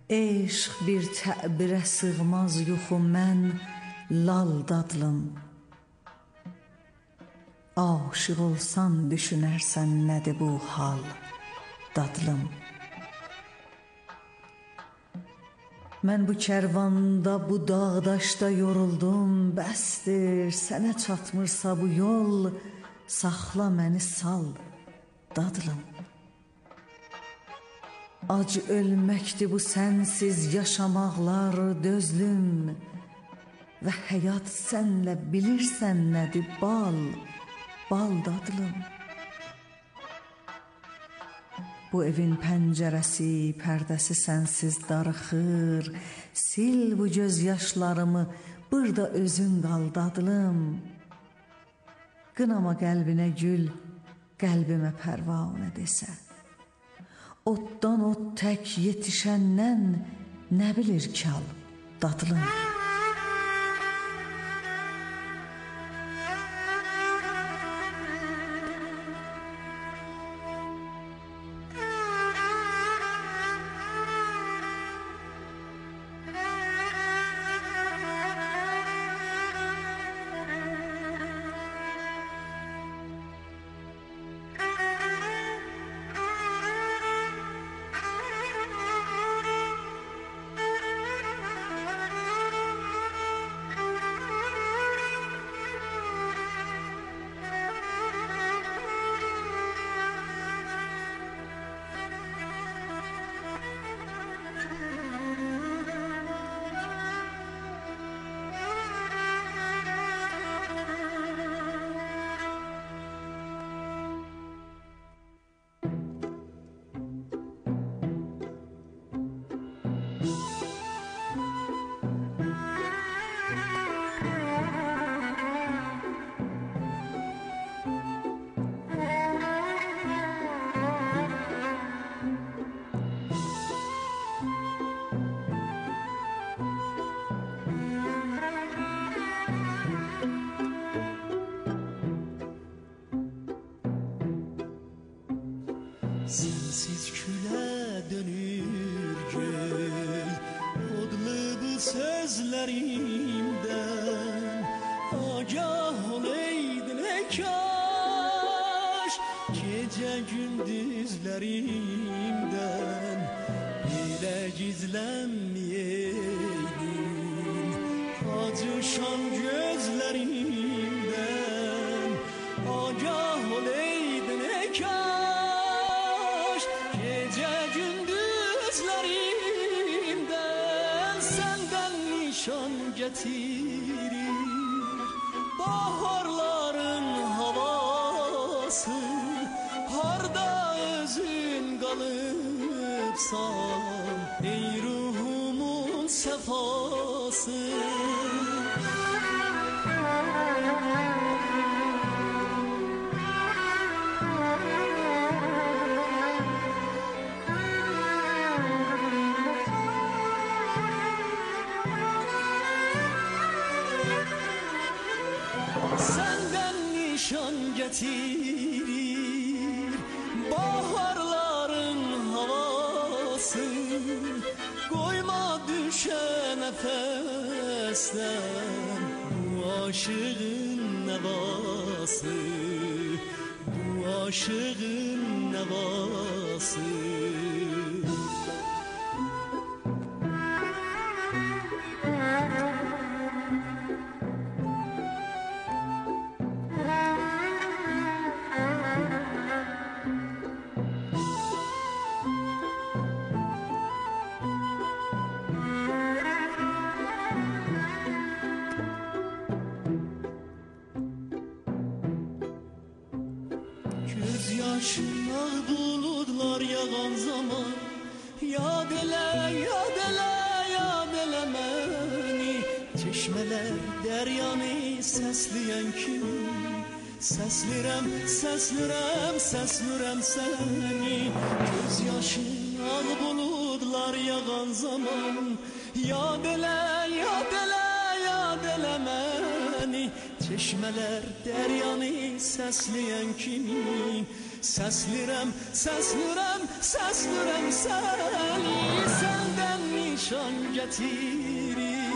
Eşq bir təbirə sığmaz yuxu mən lal dadlım. Aşıq olsan düşünərsən nədir bu hal dadlım. Mən bu kərvanda, bu dağdaşda yoruldum, bəsdir, sənə çatmırsa bu yol, saxla məni sal dadlım. Ac ölməkdir bu sənsiz yaşamaqlar dözlüm və həyat sənlə bilirsən nədir bal, bal dadlım. Bu evin pəncərəsi, pərdəsi sənsiz darıxır, sil bu göz yaşlarımı, burada özün qal dadlım. Qınama qəlbinə gül, qəlbimə pərvanə desə. Otdan ot tək yetişəndən nə bilir kal dadlım. Sensiz külə dönür göy, odlu bu sözlərimdən. Agah olaydın ey kaş, gecə gündüzlərimdən. Belə gizlənməyeydin, acışan gözlərimdən. Agah olaydın ey kaş, gece gündüzlerimden senden nişan getirir. Baharların havası, harda özün kalıpsan, ey ruhumun sefası. Senden nişan getirir baharların havası. Koyma düşe nefesten bu aşığın nevası, bu aşığın nevası. Gözyaşına bulutlar yağan zaman, yad ele, yad ele, yad ele məni. Çeşmələr dəryanı səsləyən kimi, səslirəm, səslirəm, səslirəm səni. Gözyaşına bulutlar yağan zaman, yad ele, yad ele, yad ele məni. Çeşmələr dəryanı səsləyən kimi, səslirəm, səslirəm, səslirəm səni. Səndən nişan getirir.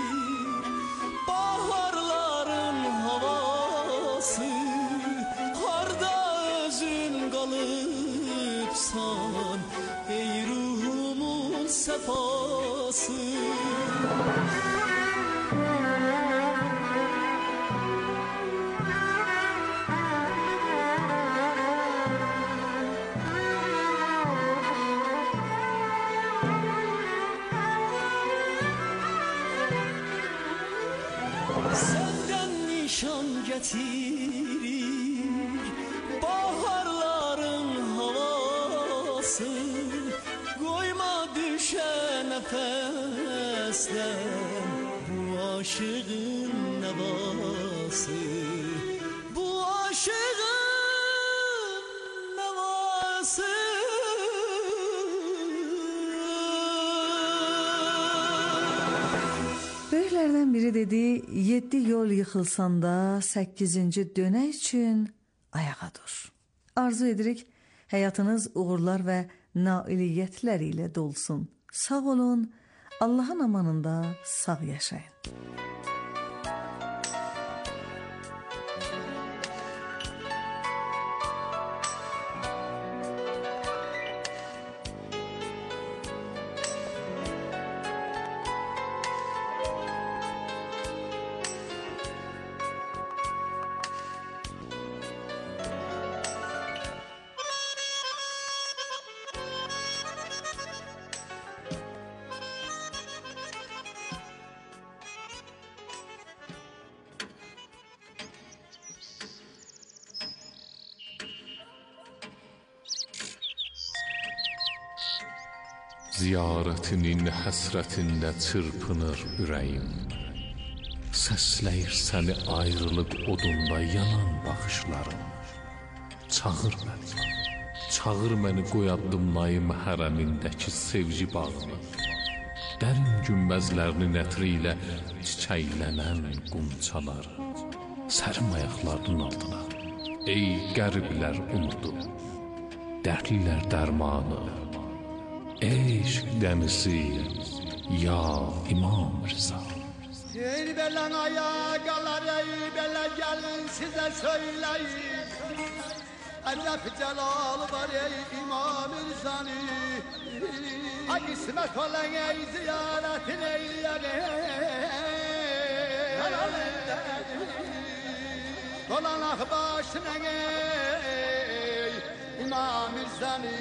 Baharların havası, harda özün kalıpsan, ey ruhumun sefası. Senden nişan getirir baharların havası, koyma düşe nefesten bu aşığın nevası, bu aşığın nevası. Böyüklərdən biri dedi, 7 yol yıxılsan da 8-ci dönə üçün ayağa dur. Arzu edirik, həyatınız uğurlar və nailiyyətlər ilə dolsun. Sağ olun, Allahın amanında sağ yaşayın. Ziyarətinin həsrətində çırpınır ürəyim. Səsləyir səni ayrılıq odunda yanan baxışlarım. Çağır məni qoy addımlayım hərəmindəki sevgi bağını. Dərin günbəzlərinin ətri ilə çiçəklənən qunçaları. Sərim ayaqlarının altına, ey qəriblər umudu, dərdlilər dərmanı. Eşq dənizi, ya İmam Rıza. Ey belen ayakalar, ey bele gelin size söyleyeyim. Ellef celal var ey İmam Rıza'nı. Ay kısmet olan ey ziyaretin eyleyin. Dolan ah başına ey İmam Rıza'nı.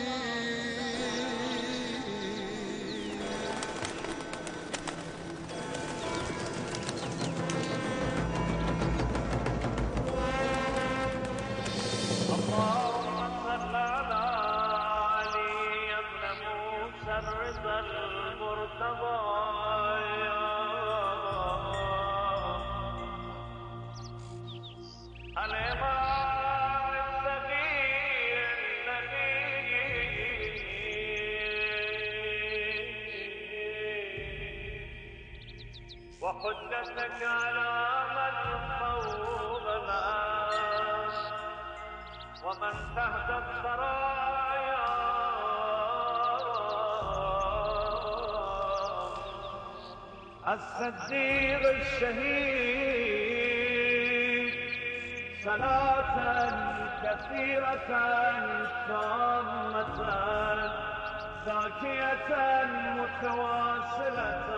وحجتك على من فوق العرش ومن تحت الثرايا الصديق الشهيد صلاة كثيرة تامة زاكية متواصلة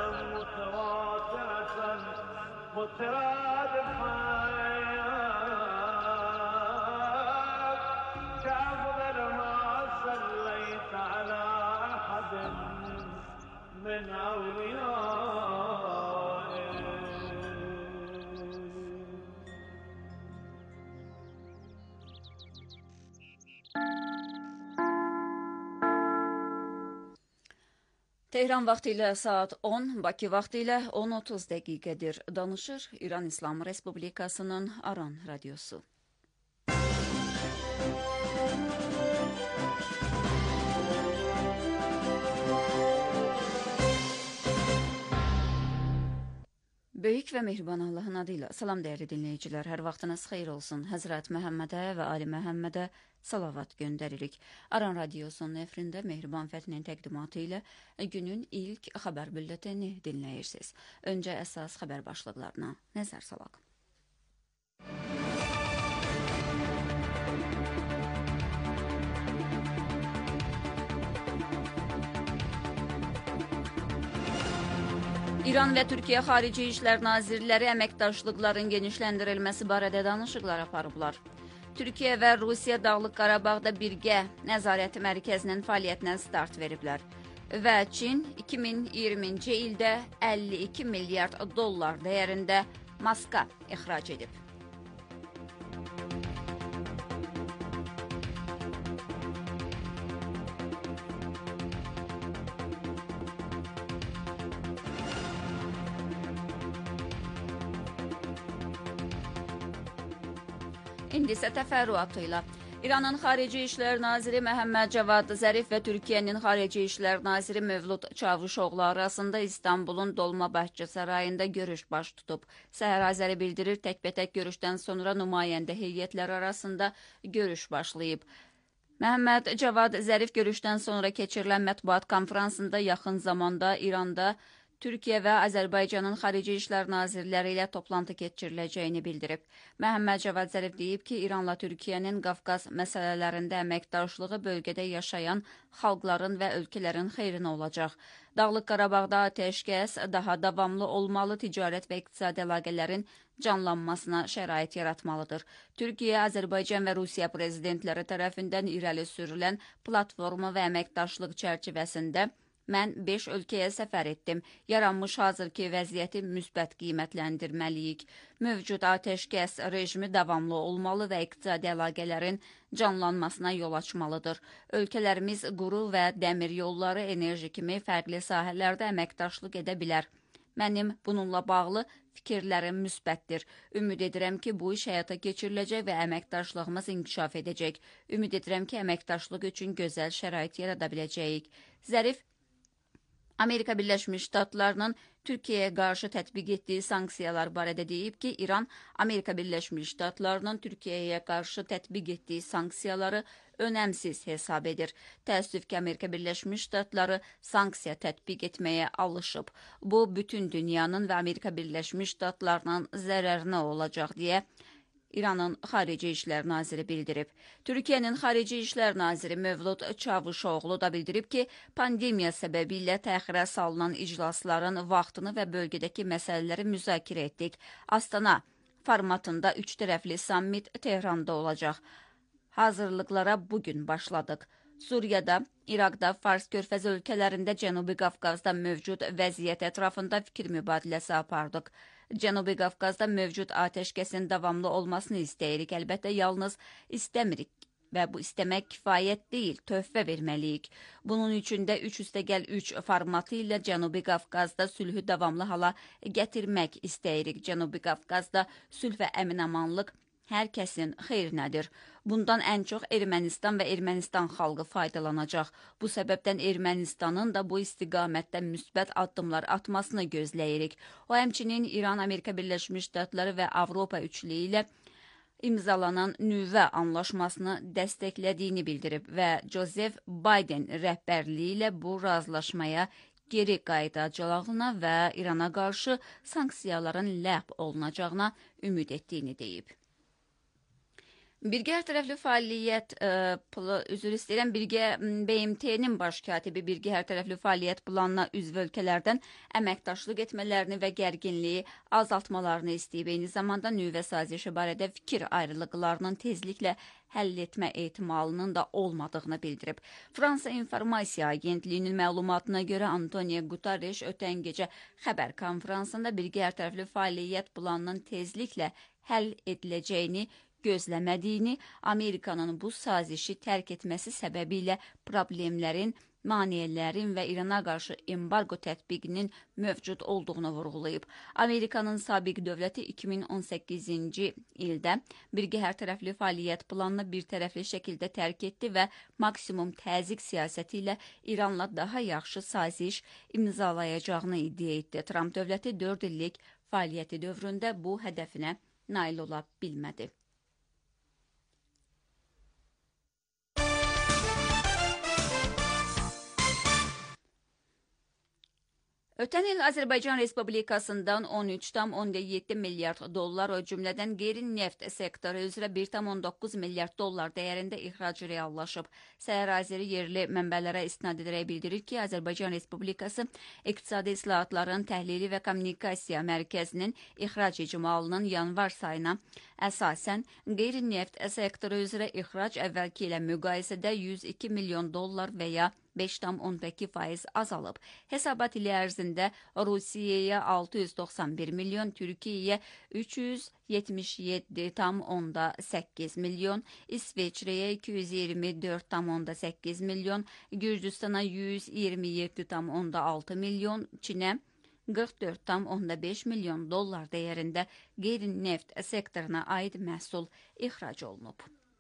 مترادفة كأفضل ما صليت على أحد من أوليائه. Tehran vaxtı ilə saat 10, Bakı vaxtı ilə 10:30 dəqiqədir. Danışır İran İslam Respublikasının Aran radiosu. Böyük və mehriban Allahın adıyla salam dəyərli dinləyicilər, hər vaxtınız xeyir olsun. Həzrət Məhəmmədə və Ali Məhəmmədə salavat göndəririk. Aran Radiosunun efrində Mehriban Fətinin təqdimatı ilə günün ilk xəbər bülletini dinləyirsiniz. Öncə əsas xəbər başlıqlarına nəzər salaq. İran və Türkiyə Xarici İşlər Nazirləri əməkdaşlıqların genişləndirilməsi barədə danışıqlar aparıblar. Türkiyə və Rusiya Dağlıq Qarabağda birgə nəzarət mərkəzinin fəaliyyətinə start veriblər. Və Çin 2020-ci ildə 52 milyard dollar dəyərində maska ixrac edib. İndi isə təfərrüatı ilə. İranın Xarici İşlər Naziri Məhəmməd Cavad Zərif və Türkiyənin Xarici İşlər Naziri Mövlud Çavuşoğlu arasında İstanbulun Dolmabahçe Sarayında görüş baş tutub. Səhər Azəri bildirir, təkbətək görüşdən sonra nümayəndə heyətlər arasında görüş başlayıb. Məhəmməd Cavad Zərif görüşdən sonra keçirilən mətbuat konferansında yaxın zamanda İranda Türkiyə və Azərbaycanın Xarici İşlər Nazirləri ilə toplantı keçiriləcəyini bildirib. Məhəmməd Cavad Zərif deyib ki, İranla Türkiyənin Qafqaz məsələlərində əməkdaşlığı bölgədə yaşayan xalqların və ölkələrin xeyrinə olacaq. Dağlıq Qarabağda atəşkəs daha davamlı olmalı, ticarət və iqtisadi əlaqələrin canlanmasına şərait yaratmalıdır. Türkiyə, Azərbaycan və Rusiya prezidentləri tərəfindən irəli sürülən platforma və əməkdaşlıq çərçivəsində mən 5 ölkəyə səfər etdim. Yaranmış hazırki vəziyyəti müsbət qiymətləndirməliyik. Mövcud atəşkəs rejimi davamlı olmalı və iqtisadi əlaqələrin canlanmasına yol açmalıdır. Ölkələrimiz quru və dəmir yolları, enerji kimi fərqli sahələrdə əməkdaşlıq edə bilər. Mənim bununla bağlı fikirlərim müsbətdir. Ümid edirəm ki, bu iş həyata keçiriləcək və əməkdaşlığımız inkişaf edəcək. Ümid edirəm ki, əməkdaşlıq üçün gözəl şərait yarada biləcəyik. Zərif Amerika Birləşmiş Ştatlarının Türkiyəyə qarşı tətbiq etdiyi sanksiyalar barədə deyib ki, İran Amerika Birləşmiş Ştatlarının Türkiyəyə qarşı tətbiq etdiyi sanksiyaları önəmsiz hesab edir. Təəssüf ki, Amerika Birləşmiş Ştatları sanksiya tətbiq etməyə alışıb. Bu, bütün dünyanın və Amerika Birləşmiş Ştatlarının zərərinə olacaq deyə İranın Xarici İşlər Naziri bildirib. Türkiyənin Xarici İşlər Naziri Mövlud Çavuşoğlu da bildirib ki, pandemiya səbəbilə təxirə salınan iclasların vaxtını və bölgədəki məsələləri müzakirə etdik. Astana formatında 3 tərəfli sammit Tehranda olacaq. Hazırlıqlara bugün başladıq. Suriyada, İraqda, Fars körfəzi ölkələrində, Cənubi Qafqazda mövcud vəziyyət ətrafında fikir mübadiləsi apardıq. Cənubi Qafqazda mövcud atəşkəsin davamlı olmasını istəyirik. Əlbəttə, yalnız istəmirik və bu istəmək kifayət deyil, töhfə verməliyik. Bunun üçün də 3+3 formatı ilə Cənubi Qafqazda sülhü davamlı hala gətirmək istəyirik. Cənubi Qafqazda sülh və əminamanlıq hər kəsin xeyrinədir. Bundan ən çox Ermənistan və Ermənistan xalqı faydalanacaq. Bu səbəbdən Ermənistanın da bu istiqamətdə müsbət addımlar atmasını gözləyirik. O, həmçinin İran, Amerika Birləşmiş Ştatları və Avropa üçlüyü ilə imzalanan nüvə anlaşmasını dəstəklədiyini bildirib və Joseph Biden rəhbərliyi ilə bu razılaşmaya geri qayıdacağına və İrana qarşı sanksiyaların ləğv olunacağına ümid etdiyini deyib. Birgə hərtərəfli fəaliyyət, birgə BMT-nin baş katibi birgə hərtərəfli fəaliyyət planına üzv ölkələrdən əməkdaşlıq etmələrini və gərginliyi azaltmalarını istəyib. Eyni zamanda nüvə sazişi barədə fikir ayrılıqlarının tezliklə həll etmə ehtimalının da olmadığını bildirib. Fransa İnformasiya Agentliyinin məlumatına görə Antonio Guterres ötən gecə xəbər konferansında birgə hərtərəfli fəaliyyət planının tezliklə həll ediləcəyini gözləmədiyini, Amerikanın bu sazişi tərk etməsi səbəbilə problemlərin, maneələrin və İrana qarşı embargo tətbiqinin mövcud olduğunu vurğulayıb. Amerikanın sabiq dövləti 2018-ci ildə birgə hərtərəfli fəaliyyət planını bir tərəfli şəkildə tərk etdi və maksimum təzyiq siyasəti ilə İranla daha yaxşı saziş imzalayacağını iddia etdi. Trump dövləti 4 illik fəaliyyəti dövründə bu hədəfinə nail ola bilmədi. Ötən il Azərbaycan Respublikasından 13,7 milyard dollar, o cümlədən qeyri-neft sektoru üzrə 1,9 milyard dollar dəyərində ixrac reallaşıb. Səhər Azəri yerli mənbələrə istinad edərək bildirir ki, Azərbaycan Respublikası İqtisadi İslahatların Təhlili və Kommunikasiya Mərkəzinin ixrac icmalının yanvar sayına əsasən qeyri-neft sektoru üzrə ixrac əvvəlki ilə müqayisədə 102 milyon dollar və ya 5,2% azalıb. Hesabat ili ərzində Rusiyaya 691 milyon, Türkiyəyə 377,8 milyon, İsveçrəyə 224,8 milyon, Gürcüstana 127,6 milyon, Çinə 44,5 milyon dollar dəyərində qeyri-neft sektoruna aid məhsul ixrac olunub.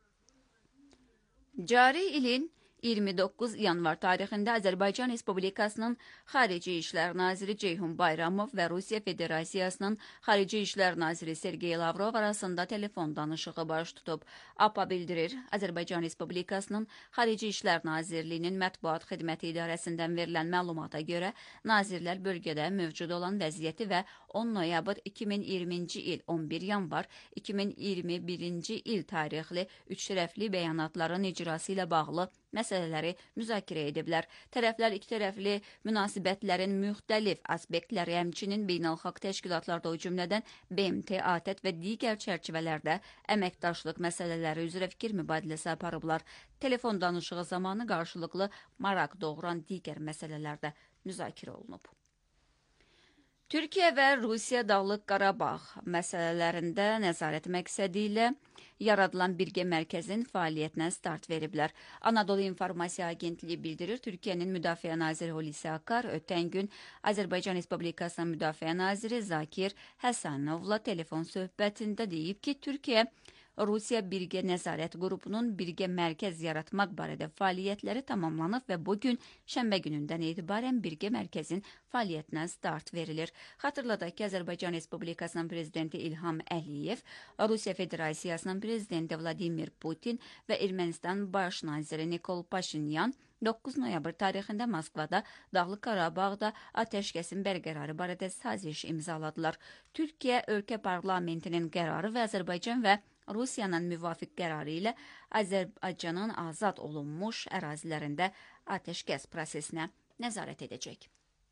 Cari ilin 29 yanvar tarixində Azərbaycan Respublikasının Xarici İşlər Naziri Ceyhun Bayramov və Rusiya Federasiyasının Xarici İşlər Naziri Sergey Lavrov arasında telefon danışığı baş tutub. APA bildirir, Azərbaycan Respublikasının Xarici İşlər Nazirliyinin Mətbuat Xidməti İdarəsindən verilən məlumata görə nazirlər bölgədə mövcud olan vəziyyəti və 10 noyabr 2020-ci il 11 yanvar 2021-ci il tarixli üçtərəfli bəyanatların icrası ilə bağlı məsələləri müzakirə ediblər. Tərəflər ikitərəfli münasibətlərin müxtəlif aspektləri, həmçinin beynəlxalq təşkilatlarda, o cümlədən BMT, ATƏT və digər çərçivələrdə əməkdaşlıq məsələləri üzrə fikir mübadiləsi aparıblar. Telefon danışığı zamanı qarşılıqlı maraq doğuran digər məsələlər də müzakirə olunub. Türkiyə və Rusiya Dağlıq Qarabağ məsələlərində nəzarət məqsədi ilə yaradılan birgə mərkəzin fəaliyyətinə start veriblər. Anadolu İnformasiya Agentliyi bildirir, Türkiyənin Müdafiə Naziri Hulusi Akar ötən gün Azərbaycan Respublikasının Müdafiə Naziri Zakir Həsənovla telefon söhbətində deyib ki, Türkiyə Rusiya Birgə Nəzarət Qrupunun birgə mərkəz yaratmaq barədə fəaliyyətləri tamamlanıb və bugün şənbə günündən etibarən birgə mərkəzin fəaliyyətinə start verilir. Xatırladaq ki, Azərbaycan Respublikasının prezidenti İlham Əliyev, Rusiya Federasiyasının prezidenti Vladimir Putin və Ermənistan baş naziri Nikol Paşinyan 9 noyabr tarixində Moskvada Dağlıq Qarabağda atəşkəsin bərqərarı barədə saziş imzaladılar. Türkiyə ölkə parlamentinin qərarı və Azərbaycan və Rusiyanın müvafiq qərarı ilə Azərbaycanın azad olunmuş ərazilərində atəşkəs prosesinə nəzarət edəcək.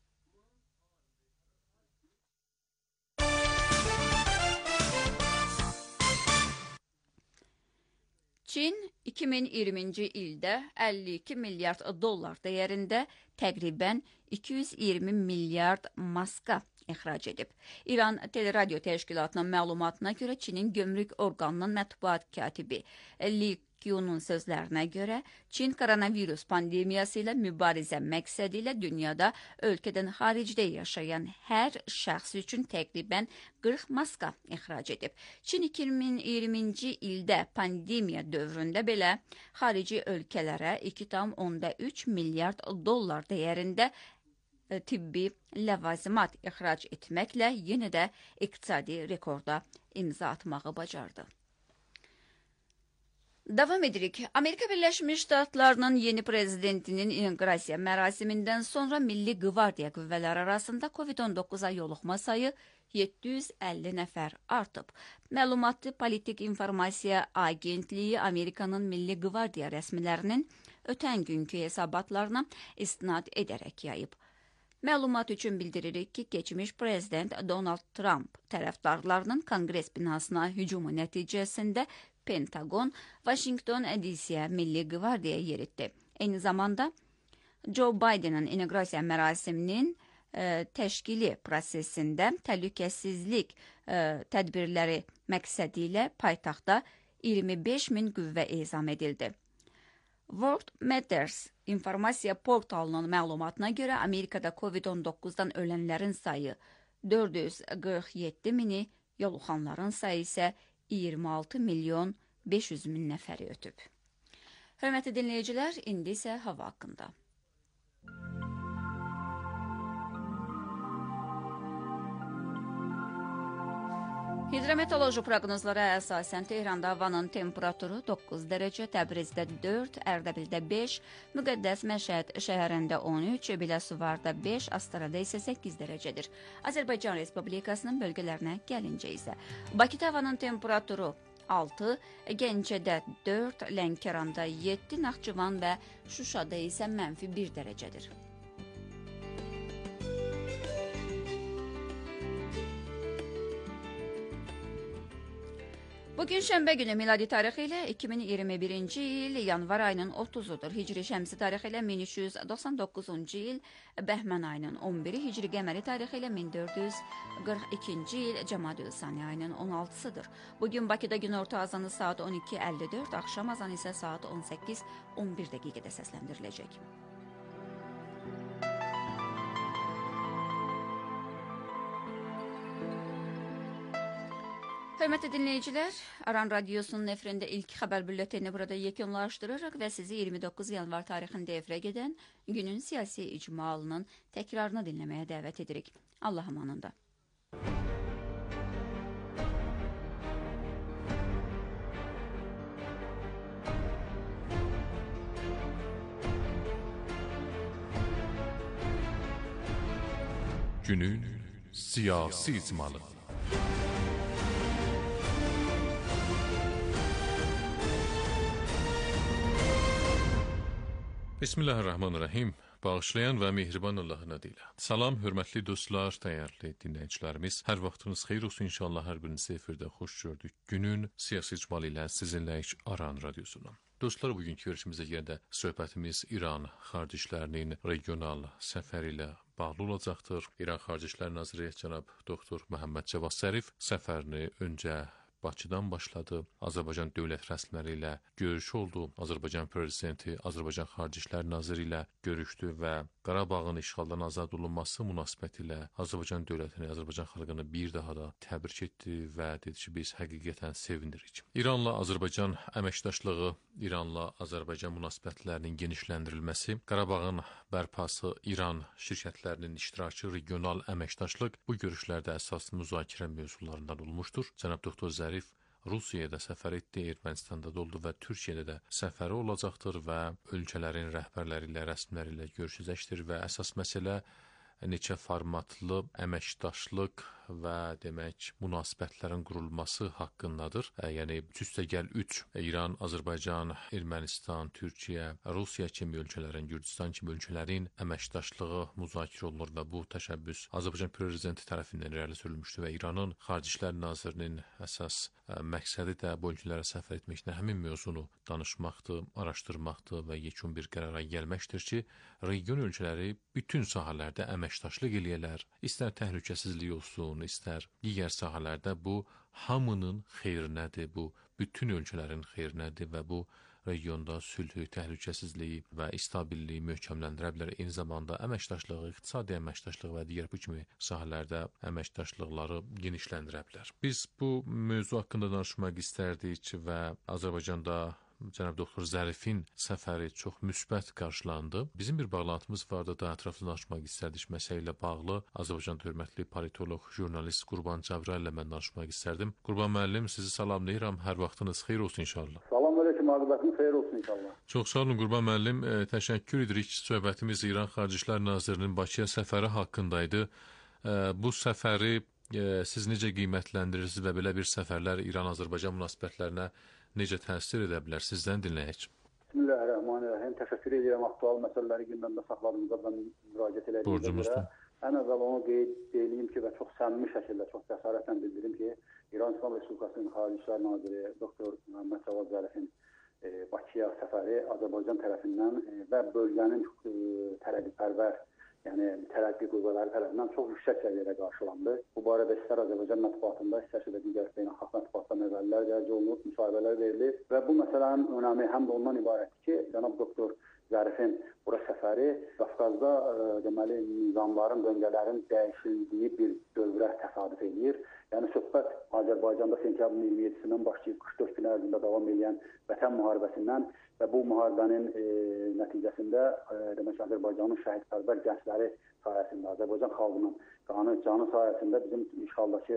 Çin 2020-ci ildə 52 milyard dollar dəyərində təqribən 220 milyard maska ixrac edib. İran Teleradio Təşkilatının məlumatına görə Çinin gömrük orqanının mətbuat katibi Li Qiyunun sözlərinə görə Çin koronavirus pandemiyası ilə mübarizə məqsədi ilə dünyada ölkədən xaricdə yaşayan hər şəxs üçün təqribən 40 maska ixrac edib. Çin 2020-ci ildə pandemiya dövründə belə xarici ölkələrə 2,3 milyard dollar dəyərində tibbi ləvazimat ixrac etməklə yenə də iqtisadi rekorda imza atmağı bacardı. Davam edirik. Amerika Birləşmiş Ştatlarının yeni prezidentinin inaugurasiya mərasimindən sonra Milli Qvardiya qüvvələri arasında COVID-19-a yoluxma sayı 750 nəfər artıb. Məlumatı Politik İnformasiya Agentliyi Amerikanın Milli Qvardiya rəsmilərinin ötən günkü hesabatlarına istinad edərək yayıb. Məlumat üçün bildiririk ki, keçmiş prezident Donald Trump tərəfdarlarının Konqres binasına hücumu nəticəsində Pentagon, Washington DC-yə Milli Qvardiyaya yeritdi. Eyni zamanda Joe Biden'ın inaugurasiya mərasiminin təşkili prosesində təhlükəsizlik tədbirləri məqsədi ilə paytaxtda 25 min qüvvə ezam edildi. World Matters informasiya portalının məlumatına görə Amerikada COVID-19-dan ölənlərin sayı 447 mini, yoluxanların sayı isə 26 milyon 500 min nəfəri ötüb. Hörmətli dinləyicilər, indi isə hava haqqında. Hidrometeoroloji proqnozlara əsasən Tehranda havanın temperaturu 9 dərəcə, Təbrizdə 4, Ərdəbildə 5, Müqəddəs Məşhəd şəhərində 13, Biləsuvarda 5, Astarada isə 8 dərəcədir. Azərbaycan Respublikasının bölgələrinə gəlincə isə Bakıda havanın temperaturu 6, Gəncədə 4, Lənkəranda 7, Naxçıvan və Şuşada isə -1 dərəcədir. Bugün şənbə günü miladi tarixi ilə 2021-ci il yanvar ayının 30-udur. Hicri şəmsi tarixi ilə 1399-cu il bəhmən ayının 11-i, hicri qəməri tarixi ilə 1442-ci il Cəmadü-Sani ayının 16-sıdır. Bugün Bakıda günorta azanı saat 12:54, axşam azanı isə saat 18:11 dəqiqədə səsləndiriləcək. Hörmətli dinləyicilər, Aran Radiosunun efirində ilk xəbər bülletini burada yekunlaşdırırıq və sizi 29 yanvar tarixində efirə gedən günün siyasi icmalının təkrarını dinləməyə dəvət edirik. Allah amanında. Günün siyasi icmalı. Bismillahirrahmanirrahim. Bağışlayan və mehriban Allahın adıyla. Salam, hörmətli dostlar, dəyərli dinləyicilərimiz. Hər vaxtınız xeyir olsun inşallah, hər birinizi efirdə xoş gördük. Günün siyasi icmalı ilə sizinləyik Aran Radiosundan. Dostlar, bugünkü görüşümüzə yerdə söhbətimiz İran Xarici İşlərinin regional səfəri ilə bağlı olacaqdır. İran Xarici İşlər Naziri cənab Doktor Məhəmməd Cavad Zərif səfərini öncə Bakıdan başladı. Azərbaycan dövlət rəsmiləri ilə görüş oldu. Azərbaycan prezidenti Azərbaycan Xarici İşlər Naziri ilə görüşdü və Qarabağın işğaldan azad olunması münasibətilə Azərbaycan dövlətini, Azərbaycan xalqını bir daha da təbrik etdi və dedi ki, biz həqiqətən sevinirik. İranla Azərbaycan əməkdaşlığı, İranla Azərbaycan münasibətlərinin genişləndirilməsi, Qarabağın bərpası, İran şirkətlərinin iştirakı, regional əməkdaşlıq bu görüşlərdə əsas müzakirə mövzularından olmuşdur. Cənab Doktor Zərif Rusiyaya da səfər etdi, Ermənistanda da oldu və Türkiyədə də səfəri olacaqdır və ölkələrin rəhbərləri ilə, rəsmiləri ilə görüşəcəkdir və əsas məsələ neçə formatlı əməkdaşlıq və demək münasibətlərin qurulması haqqındadır. Yəni üstəgəl 3 İran, Azərbaycan, Ermənistan, Türkiyə, Rusiya kimi ölkələrin, Gürcüstan kimi ölkələrin əməkdaşlığı müzakirə olunur və bu təşəbbüs Azərbaycan prezidenti tərəfindən irəli sürülmüşdür və İranın Xarici İşlər Nazirinin əsas məqsədi də bu ölkələrə səfər etməklə həmin mövzunu danışmaqdır, araşdırmaqdır və yekun bir qərara gəlməkdir ki, region ölkələri bütün sahələrdə əməkdaşlıq eləyərlər. İstər təhlükəsizlik olsun, istər digər sahələrdə bu hamının xeyrinədir, bu bütün ölkələrin xeyrinədir və bu regionda sülhü, təhlükəsizliyi və stabilliyi möhkəmləndirə bilər. Eyni zamanda əməkdaşlığı, iqtisadi əməkdaşlıq və digər bu kimi sahələrdə əməkdaşlıqları genişləndirə bilər. Biz bu mövzu haqqında danışmaq istərdik və Azərbaycanda cənab Doktor Zərifin səfəri çox müsbət qarşılandı. Bizim bir bağlantımız vardı, daha ətraflı danışmaq istərdik məsələ ilə bağlı. Azərbaycan hörmətli politoloq, jurnalist Qurban Cəbraylı ilə mən danışmaq istərdim. Qurban müəllim, sizi salamlayıram. Hər vaxtınız xeyir olsun inşallah. Salam aleyküm, aqibətiniz xeyir olsun inşallah. Çox sağ olun Qurban müəllim. Təşəkkür edirik. Söhbətimiz İran Xarici İşlər Nazirinin Bakıya səfəri haqqındaydı. Bu səfəri siz necə qiymətləndirirsiniz və belə bir səfərlər İran-Azərbaycan münasibətlərinə necə təsir edə bilər? Sizdən dinləyək. Bismillahirrahmanirrahim. Təşəkkür edirəm aktual məsələləri gündəmdə saxladığınızda mən müraciət edəcəyim. Ən əvvəl onu qeyd edeyim ki və çox səmimi şəkildə, çox cəsarətlə bildirim ki, İran İslam Respublikasının Xarici İşlər Naziri Doktor Məhəmməd Cavad Zərifin Bakıya səfəri Azərbaycan tərəfindən və bölgənin tərəqqipərvər, yəni tərəqqi qüvvələri tərəfindən çox yüksək səviyyədə qarşılandı. Bu barədə istər Azərbaycan mətbuatında, istərsə də digər beynəlxalq mətbuatda məqalələr dərc olunub, müsahibələr verilir və bu məsələnin önəmi həm də ondan ibarətdir ki, cənab Doktor Zərifin bura səfəri Qafqazda deməli nizamların, döngələrin dəyişildiyi bir dövrə təsadüf edir. Yəni söhbət Azərbaycanda sentyabrın 27-sindən başlayıb 44 gün ərzində davam edən Vətən müharibəsindən və bu müharibənin nəticəsində demək Azərbaycanın şəhidpərvər gəncləri sayəsində, Azərbaycan xalqının qanı, canı sayəsində bizim işğaldakı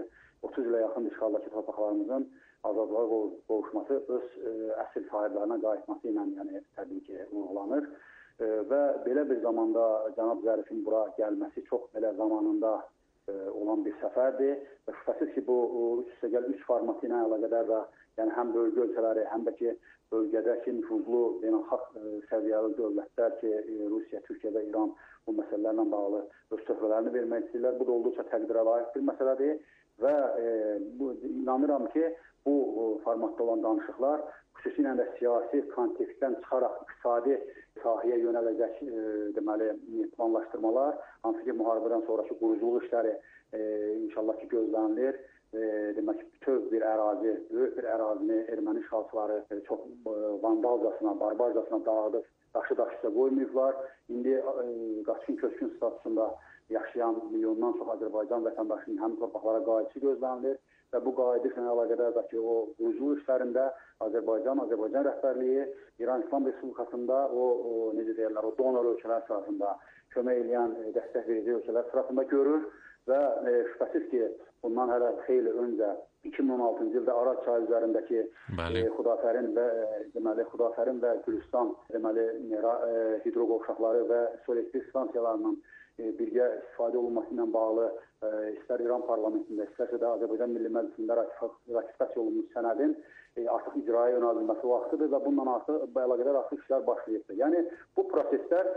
30 ilə yaxın işğaldakı torpaqlarımızın azadlığa qovuşması öz əsl sahiblərinə qayıtması ilə yəni təbii ki vurğulanır. Və belə bir zamanda cənab Zərifin bura gəlməsi çox belə zamanında olan bir səfərdir və şübhəsiz ki bu 3 formatı ilə əlaqədar da yəni həm bölgə ölkələri, həm də ki bölgədəki nüfuzlu beynəlxalq səviyyəli dövlətlər ki Rusiya, Türkiyə və İran bu məsələlərlə bağlı öz töhfələrini vermək istəyirlər. Bu da olduqca təqdirə layiq bir məsələdir və inanıram ki bu formatda olan danışıqlar xüsusilə də siyasi kontekstdən çıxaraq iqtisadi sahəyə yönələcək deməli planlaşdırmalar, hansı ki müharibədən sonraki quruculuq işləri inşallah ki gözlənilir. Demək ki bütöv bir ərazi, böyük bir ərazini erməni işğalçıları çox vandalcasına, barbarcasına dağıdıb daşı-daşısa qoymayıblar. İndi qaçqın köçkün statusunda yaşayan milyondan çox Azərbaycan vətəndaşının həmin torpaqlara qayıdışı gözlənilir və bu qayıdışla əlaqədar da ki o quruculuq işlərində Azərbaycan rəhbərliyi İran İslam Respublikasında o necə deyirlər, o donor ölkələr sırasında kömək edən, dəstək verici ölkələr sırasında görür və şübhəsiz ki bundan hələ xeyli öncə 2016-cı ildə Araz çayı üzərindəki Xudafərin və Gülüstan deməli hidroqovşaqları və su elektrik stansiyalarının birgə istifadə olunması ilə bağlı istər İran parlamentində, istərsə də Azərbaycan Milli Məclisində ratifikasiya olunmuş sənədin artıq icraya yönəldilməsi vaxtıdır və bununla əlaqədar artıq işlər başlayıbdır. Yəni bu proseslər,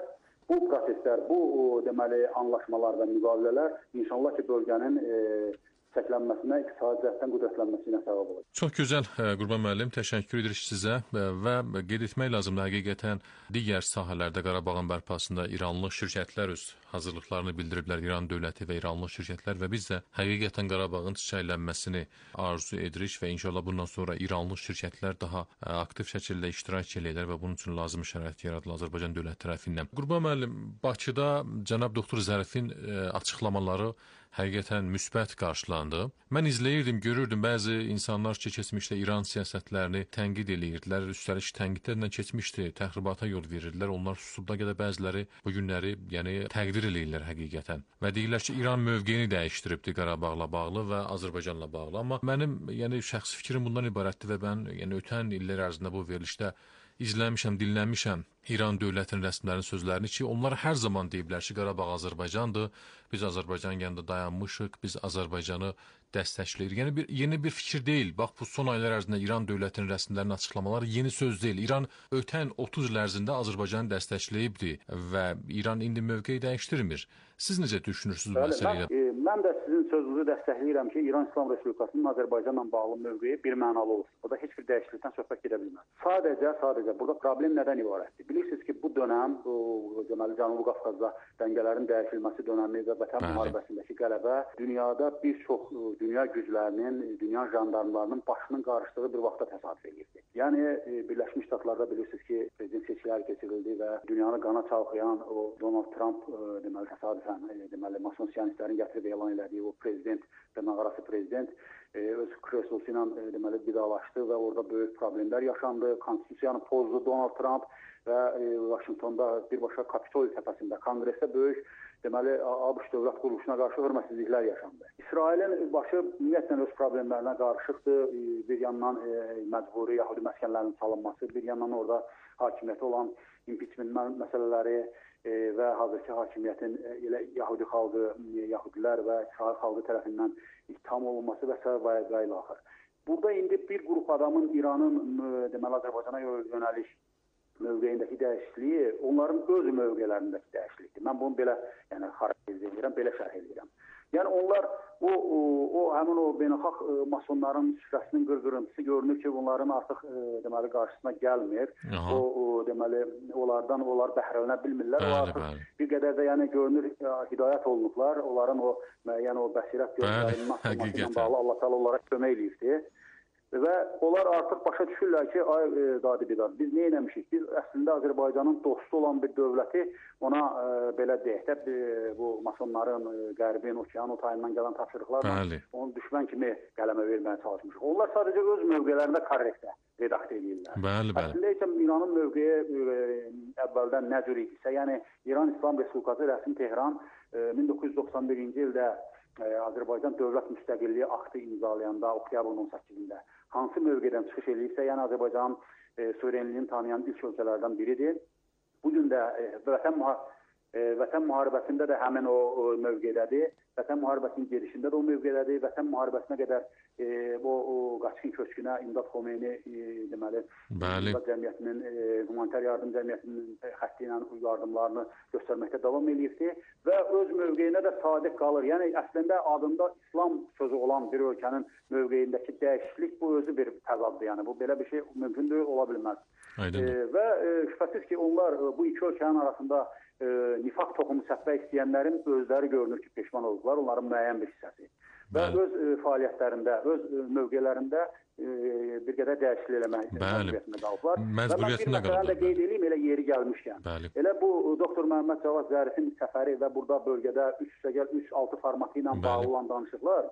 bu deməli anlaşmalar və müqavilələr inşallah ki bölgənin səklənməsinə, iqtisadi cəhətdən qüdrətlənməsinə səbəb olacaq. Çox gözəl Qurban müəllim, təşəkkür edirik sizə və qeyd etmək lazımdır həqiqətən digər sahələrdə Qarabağın bərpasında İranlı şirkətlər öz hazırlıqlarını bildiriblər, İran dövləti və İranlı şirkətlər və biz də həqiqətən Qarabağın çiçəklənməsini arzu edirik və inşallah bundan sonra İranlı şirkətlər daha aktiv şəkildə iştirak edirlər və bunun üçün lazımi şərait yaradılır Azərbaycan dövləti tərəfindən. Qurban müəllim, Bakıda cənab doktor Zərifin açıqlamaları həqiqətən müsbət qarşılandı. Mən izləyirdim, görürdüm bəzi insanlar ki, keçmişdə İran siyasətlərini tənqid edirdilər, üstəlik tənqidlərlə keçmişdi, təxribata yol verirdilər. Onlar susubda qədər bəziləri bu günləri yəni təqdir eləyirlər həqiqətən. Və deyirlər ki, İran mövqeyini dəyişdiribdi Qarabağla bağlı və Azərbaycanla bağlı. Amma mənim yəni şəxsi fikrim bundan ibarətdir və mən yəni ötən illər ərzində bu verilişdə izləmişəm, dinləmişəm İran dövlətinin rəsmilərinin sözlərini ki, onlar hər zaman deyiblər ki, Qarabağ Azərbaycandır, biz Azərbaycan yanında dayanmışıq, biz Azərbaycanı dəstəkləyirik. Yəni yeni bir fikir deyil. Bax bu son aylar ərzində İran dövlətinin rəsmilərinin açıqlamaları yeni söz deyil. İran ötən 30 il ərzində Azərbaycanı dəstəkləyibdi və İran indi mövqeyi dəyişdirmir. Siz necə düşünürsünüz bu məsələyə? Mən də sizin sözünüzü dəstəkləyirəm ki, İran İslam Respublikasının Azərbaycanla bağlı mövqeyi bir mənalı olsun. Burada heç bir dəyişiklikdən söhbət gedə bilməz. Sadəcə burada problem nədən ibarətdir? Bilirsiniz ki, bu dönəm, deməli Cənubi Qafqazda dəngələrin dəyişilməsi dönəmi və Vətən müharibəsindəki qələbə dünyada bir çox dünya güclərinin, dünya jandarmlarının başının qarışdığı bir vaxtda təsadüf edirdi. Yəni Birləşmiş Ştatlarda bilirsiniz ki, prezident seçkiləri keçirildi və dünyanı qana çalxayan o Donald Trump deməli təsadüfən deməli mason siyonistlərin gətirib elan elədiyi o prezident, dırnaqarası prezident öz kreslosu ilə deməli vidalaşdı və orada böyük problemlər yaşandı. Konstitusiyanı pozdu Donald Trump və Vaşinqtonda birbaşa Kapitol təpəsində konqresdə böyük deməli ABŞ dövlət quruluşuna qarşı hörmətsizliklər yaşandı. İsrailin başı ümumiyyətlə öz problemlərinə qarışıqdır. Bir yandan məcburi yəhudi məskənlərinin salınması, bir yandan orada hakimiyyəti olan impeachment məsələləri və hazırki hakimiyyətin elə yəhudi xalqı, yəhudilər və İsrail xalqı tərəfindən ittiham olunması və s. və ilə axır. Burada indi bir qrup adamın İranın deməli Azərbaycana yönəlik mövqeyindəki dəyişikliyi onların öz mövqelərindəki dəyişiklikdir. Mən bunu belə yəni xarakterizə edirəm, belə şərh edirəm. Yəni onlar həmin o beynəlxalq masonların süfrəsinin qırqırıntısı görünür ki, bunların artıq deməli qarşısına gəlmir. Deməli onlar bəhrələnə bilmirlər. O artıq bir qədər də yəni görünür hidayət olunublar. Onların o müəyyən o bəsirət gözlərinin açılması ilə bağlı Allah təala onlara kömək eləyirdi. Və onlar artıq başa düşürlər ki, ay Dadi-Bidad, biz nə eləmişik? Biz əslində Azərbaycanın dostu olan bir dövləti ona belə deyək də bu masonların qərbin, okean otayından gələn tapşırıqlarla onu düşmən kimi qələmə verməyə çalışmışıq. Onlar sadəcə öz mövqelərində korrektə redaktə edirlər. Əslində isə İranın mövqeyi əvvəldən nə cür idisə, yəni İran İslam Respublikası rəsmi Tehran 1991-ci ildə Azərbaycan dövlət müstəqilliyi aktı imzalayanda oktyabrın 18-də hansı mövqedən çıxış eləyirsə, yəni Azərbaycanın suverenliyini tanıyan ilk ölkələrdən biridir. Bugün də Vətən müharibəsində də həmin o mövqedədir. Vətən müharibəsinin gedişində də o mövqedədir. Vətən müharibəsinə qədər o qaçqın köçkünə İmdad Xomeyni deməli İmdad Cəmiyyətinin, humanitar yardım cəmiyyətinin xətti ilə yardımlarını göstərməkdə davam edirdi və öz mövqeyinə də sadiq qalır. Yəni əslində adında İslam sözü olan bir ölkənin mövqeyindəki dəyişiklik bu özü bir təzaddır. Yəni bu belə bir şey mümkün deyil, ola bilməz. Və şübhəsiz ki, onlar bu iki ölkənin arasında nifaq toxumu səpmək istəyənlərin özləri görünür ki, peşman oldular, onların müəyyən bir hissəsi. Və öz fəaliyyətlərində, öz mövqelərində bir qədər dəyişiklik eləmək məcburiyyətində qalıblar. Və mən bir məsələni də qeyd edeyim, elə yeri gəlmişkən. Elə bu Doktor Məhəmməd Cavad Zərifin səfəri və burada bölgədə 3+6 formatı ilə bağlı olan danışıqlar,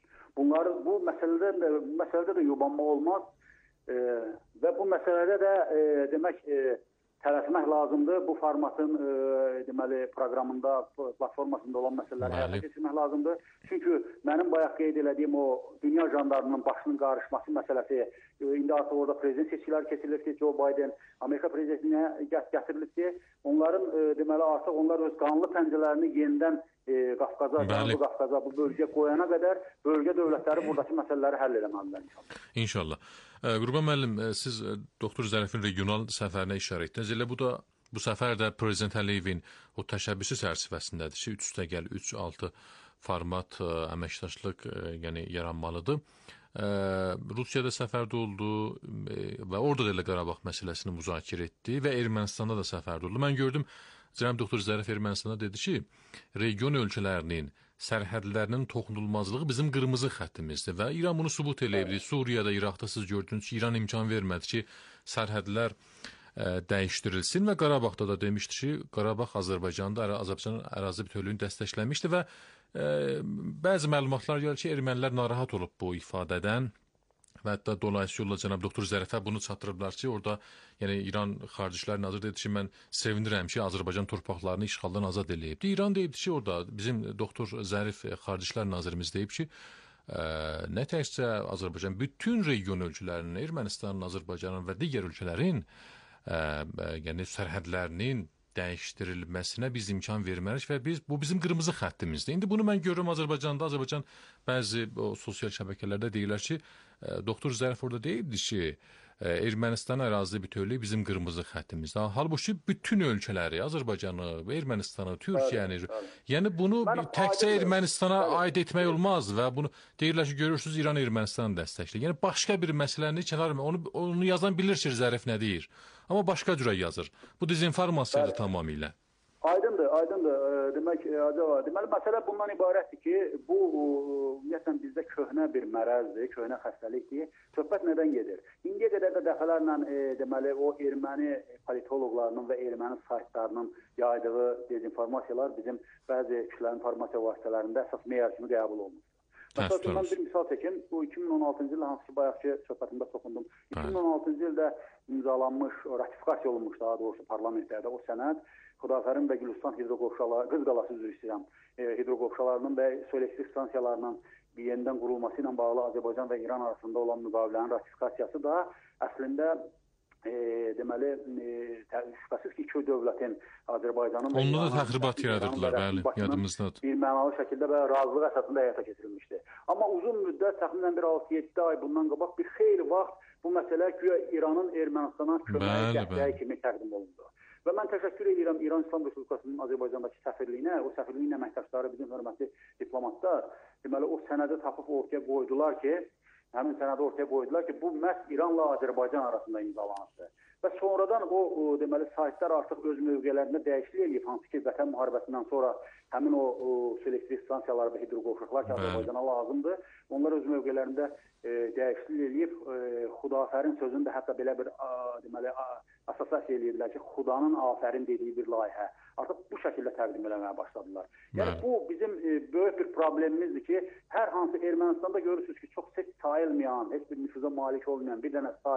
bu məsələdə də yubanma olmaz və bu məsələdə də demək tələsmək lazımdır. Bu formatın deməli proqramında, platformasında olan məsələləri həyata keçirmək lazımdır. Çünki mənim bayaq qeyd etdiyim o dünya jandarmının başının qarışması məsələsi, indi artıq orada prezident seçkiləri keçirilibdir. Joe Biden Amerika prezidentinə gətirilibdir. Onların deməli artıq onlar öz qanlı pəncələrini yenidən Qafqaza, Cənubi Qafqaza, bu bölgəyə qoyana qədər bölgə dövlətləri buradakı məsələləri həll eləməlidir inşallah. İnşallah. Qurban müəllim, siz Doktor Zərifin regional səfərinə işarə etdiniz. Elə bu səfər də Prezident Əliyevin o təşəbbüsü çərçivəsindədir ki, 3+6 format əməkdaşlıq yəni yaranmalıdır. Rusiyada səfərdə oldu və orada da elə Qarabağ məsələsini müzakirə etdi və Ermənistanda da səfərdə oldu. Mən gördüm, Cənab Doktor Zərif Ermənistanda dedi ki, region ölkələrinin sərhədlərinin toxunulmazlığı bizim qırmızı xəttimizdir və İran bunu sübut eləyibdi. Suriyada, İraqda siz gördünüz ki, İran imkan vermədi ki, sərhədlər dəyişdirilsin və Qarabağda da demişdi ki, Qarabağ Azərbaycanın ərazi bütövlüyünü dəstəkləmişdi və bəzi məlumatlar gəlir ki, ermənilər narahat olub bu ifadədən və hətta dolayısıyla cənab Doktor Zərifə bunu çatdırıblar ki, orada yəni İran Xarici İşlər Naziri dedi ki, mən sevinirəm ki, Azərbaycan torpaqlarını işğaldan azad eləyibdi. İran deyibdi ki, orada bizim Doktor Zərif Xarici İşlər Nazirimiz deyib ki, nə təkcə Azərbaycan, bütün region ölkələrinin, Ermənistanın, Azərbaycanın və digər ölkələrin yəni sərhədlərinin dəyişdirilməsinə biz imkan verməliyik və bu bizim qırmızı xəttimizdir. İndi bunu mən görürüm Azərbaycanda, Azərbaycan bəzi sosial şəbəkələrdə deyirlər ki, Doktor Zərif orada deyildi ki, Ermənistan ərazi bütövlüyü bizim qırmızı xəttimizdir. Halbuki bütün ölkələri, Azərbaycanı, Ermənistanı, Türkiyəni, yəni bunu təkcə Ermənistana aid etmək olmaz və bunu deyirlər ki, görürsünüz İran Ermənistanı dəstəkləyir. Yəni başqa bir məsələni onu yazan bilir ki, Zərif nə deyir. Amma başqa cürə yazır. Bu dezinformasiyadır tamamilə. Aydındır. Deməli, məsələ bundan ibarətdir ki, bu ümumiyyətlə bizdə köhnə bir mərəzdir, köhnə xəstəlikdir. Söhbət nədən gedir? İndiyə qədər də dəfələrlə deməli, o erməni politoloqlarının və erməni saytlarının yaydığı dezinformasiyalar bizim bəzi kütləvi informasiya vasitələrində əsas meyar kimi qəbul olunur. Məsələn, mən bir misal çəkim. Bu 2016-cı ildə hansı ki, bayaqki söhbətimdə toxundum. 2016-cı ildə imzalanmış, ratifikasiya olunmuş daha doğrusu parlamentlərdə o sənəd Xudafərin və Gülüstan hidroqovşaları, Qız Qalası üzrə istəyirəm, hidroqovşalarının və su elektrik stansiyalarının bir yenidən qurulması ilə bağlı Azərbaycan və İran arasında olan müqavilənin ratifikasiyası da əslində deməli şübhəsiz ki, iki dövlətin Azərbaycanın və onda da təxribat yaradırdılar, bəli, yadımızdadır. Bir mənalı şəkildə və razılıq əsasında həyata keçirilmişdi. Amma uzun müddət, təxminən bir 6-7 ay bundan qabaq bir xeyli vaxt bu məsələ güya İranın Ermənistana köməyi dəstəyi kimi təqdim olundu. Və mən təşəkkür edirəm İran İslam Respublikasının Azərbaycandakı səfirliyinə, o səfirliyin əməkdaşları, bizim hörmətli diplomatlar, deməli o sənədi tapıb ortaya qoydular ki, bu məhz İranla Azərbaycan arasında imzalanır. Və sonradan o deməli saytlar artıq öz mövqelərində dəyişiklik eləyib, hansı ki, Vətən müharibəsindən sonra həmin o su elektrik stansiyaları və hidroqovşaqlar ki, Azərbaycana lazımdır, onlar öz mövqelərində dəyişiklik eləyib, Xudafərin sözünü də hətta belə bir deməli assosiasiya eləyirlər ki, Xudanın afərin dediyi bir layihə. Artıq bu şəkildə təqdim eləməyə başladılar. Yəni bu bizim böyük bir problemimizdir ki, hər hansı Ermənistanda görürsünüz ki, çox sayılmayan, heç bir nüfuza malik olmayan bir dənə sayt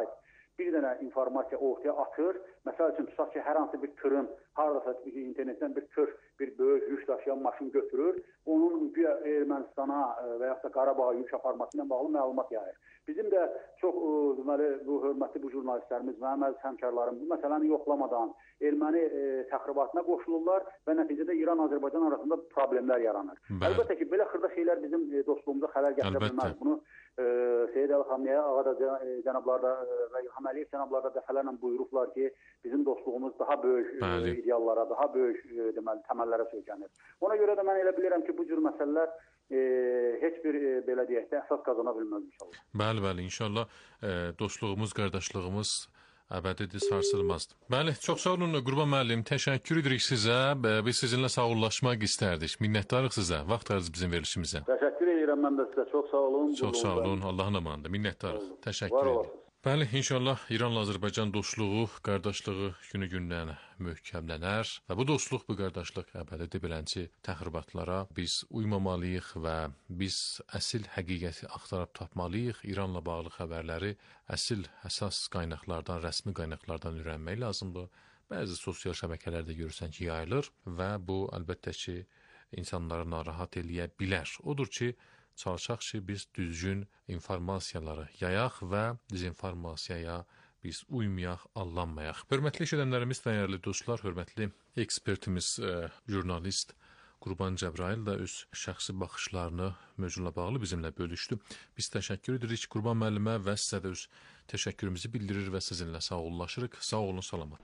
bir dənə informasiya ortaya atır. Məsəl üçün tutaq ki, hər hansı bir tırın hardasa internetdən bir tır, bir böyük yük daşıyan maşın götürür, onun güya Ermənistana və yaxud da Qarabağa yük aparması ilə bağlı məlumat yayır. Bizim də çox deməli bu hörmətli bu jurnalistlərimiz və əməl həmkarlarım bu məsələni yoxlamadan erməni təxribatına qoşulurlar və nəticədə İran-Azərbaycan arasında problemlər yaranır. Əlbəttə ki, belə xırda şeylər bizim dostluğumuza xələl gətirə bilməz. Bunu Seyid Əli-Xamneyə Ağada cənablarda və İlham Əliyev cənablarda dəfələrlə buyurublar ki, bizim dostluğumuz daha böyük ideallara, daha böyük deməli təməllərə söykənir. Ona görə də mən elə bilirəm ki, bu cür məsələlər heç bir belə deyək də əsas qazana bilməz inşallah. Bəli, inşallah dostluğumuz, qardaşlığımız əbədidir, sarsılmazdır. Bəli, çox sağ olun Qurban müəllim, təşəkkür edirik sizə. Biz sizinlə sağollaşmaq istərdik. Minnətdarıq sizə, vaxt ayırdınız bizim verilişimizə. Təşəkkür edirəm mən də sizə. Çox sağ olun. Çox sağ olun. Allahın amanında. Minnətdarıq. Təşəkkür edirəm. Bəli, inşallah İranla Azərbaycan dostluğu, qardaşlığı günü-gündən möhkəmlənər və bu dostluq, bu qardaşlıq əbədidir. Beləncə təxribatlara biz uymamalıyıq və biz əsl həqiqəti axtarıb tapmalıyıq. İranla bağlı xəbərləri əsas qaynaqlardan, rəsmi qaynaqlardan öyrənmək lazımdır. Bəzi sosial şəbəkələrdə görürsən ki, yayılır və bu əlbəttə ki, insanları narahat eləyə bilər. Odur ki, çalışaq ki, biz düzgün informasiyaları yayaq və dezinformasiyaya biz uymayaq, allanmayaq. Hörmətli eşidənlərimiz, dəyərli dostlar, hörmətli ekspertimiz, jurnalist Qurban Cəbrayıl da öz şəxsi baxışlarını mövzuyla bağlı bizimlə bölüşdü. Biz təşəkkür edirik Qurban müəllimə və sizə də öz təşəkkürümüzü bildirir və sizinlə sağollaşırıq. Sağ olun, salamat.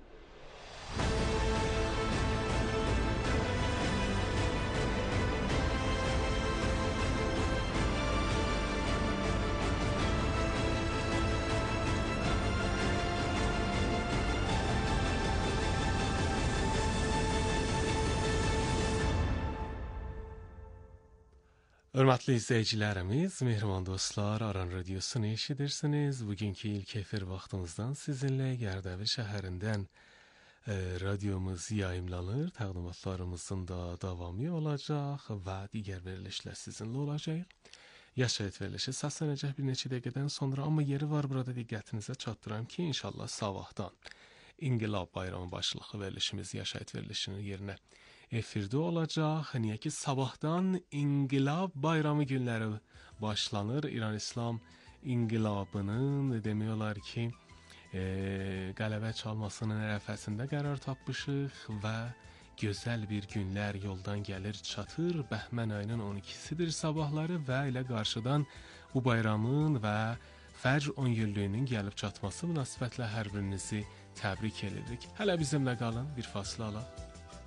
Hörmətli izləyicilərimiz, mehriban dostlar, Aran Radiosunu eşidirsiniz. Bugünkü ilk efir vaxtımızdan sizinlə Gərdəvi şəhərindən radiomuz yayımlanır. Təqdimatlarımızın da davamı olacaq və digər verilişlər sizinlə olacaq. Yaşayət verilişi səslənəcək bir neçə dəqiqədən sonra, amma yeri var burada diqqətinizə çatdıram ki, inşallah sabahdan İnqilab Bayramı başlıqlı verilişimiz Yaşayət verilişinin yerinə efirdə olacaq. Niyə ki, sabahdan İnqilab Bayramı günləri başlanır. İran-İslam İnqilabının demək olar ki, qələbə çalmasının ərəfəsində qərar tapmışıq və gözəl bir günlər yoldan gəlir çatır. Bəhmən ayının 12-sidir sabahları və ilə qarşıdan bu bayramın və Fəcr 10 günlüyünün gəlib çatması münasibətlə hər birinizi təbrik edirik. Hələ bizimlə qalın, bir fasilə alaq.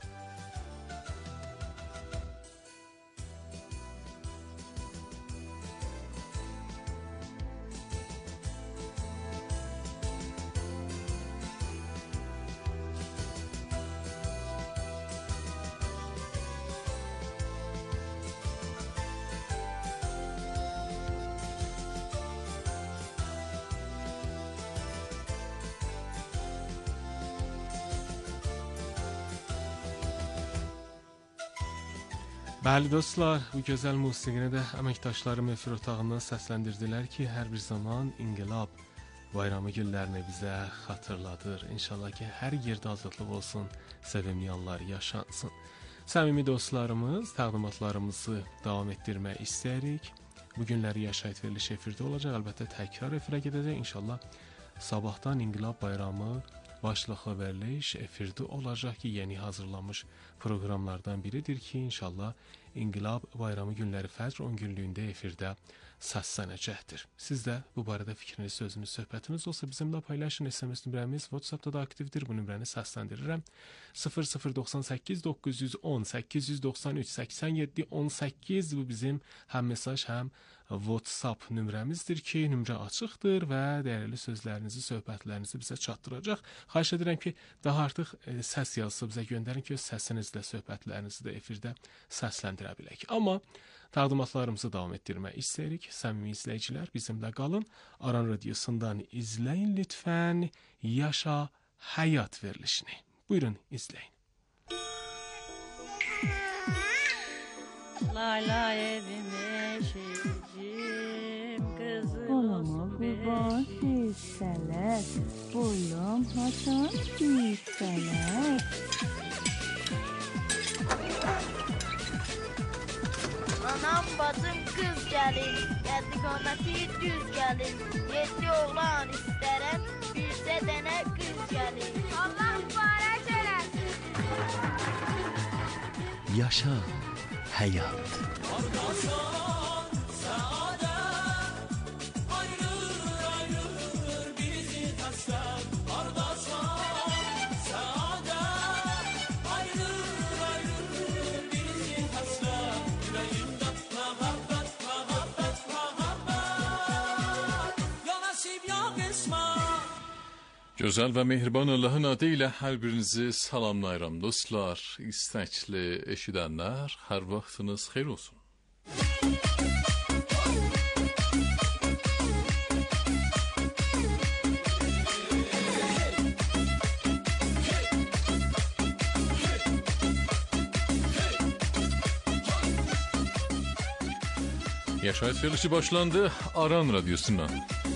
Bəli dostlar, bu gözəl musiqini də əməkdaşlarım efir otağından səsləndirdilər ki, hər bir zaman İnqilab Bayramı günlərini bizə xatırladır. İnşallah ki, hər yerdə azadlıq olsun, sevimli anlar yaşansın. Səmimi dostlarımız, təqdimatlarımızı davam etdirmək istəyirik. Bu günləri Yaşayət verilişi efirdə olacaq, əlbəttə təkrar efirə gedəcək. İnşallah sabahdan İnqilab Bayramı başlıqlı veriliş efirdə olacaq ki, yeni hazırlanmış proqramlardan biridir ki, inşallah İnqilab Bayramı günləri Fəcr 10 günlüyündə efirdə səslənəcəkdir. Siz də bu barədə fikriniz, sözünüz, söhbətiniz olsa bizimlə paylaşın. SMS nömrəmiz WhatsApp-da da aktivdir. Bu nömrəni səsləndirirəm. 0098 910 893 87 18 bu bizim həm mesaj, həm WhatsApp nömrəmizdir ki, nömrə açıqdır və dəyərli sözlərinizi, söhbətlərinizi bizə çatdıracaq. Xahiş edirəm ki, daha artıq səs yazısı bizə göndərin ki, öz səsinizlə söhbətlərinizi də efirdə səsləndirə bilək. Amma təqdimatlarımızı davam etdirmək istəyirik. Səmimi izləyicilər, bizimlə qalın. Aran Radiosundan izləyin lütfən Yaşa Həyat verilişini. Buyurun, izləyin. Layla evime şehrim kızım olsun. Qurban heyseler, boyum haçan büyükseler. Anam bacım kız gelin, geldi qamati düz gelin. 7 oğlan isterem, bircə dənə qız gelin. Allah mübarək eləsin. Yaşa hayat. Gözəl və mehriban Allahın adı ilə hər birinizi salamlayıram dostlar, istəkli eşidənlər, hər vaxtınız xeyir olsun. Yaşayış verilişi başlandı Aran Radyosu'ndan.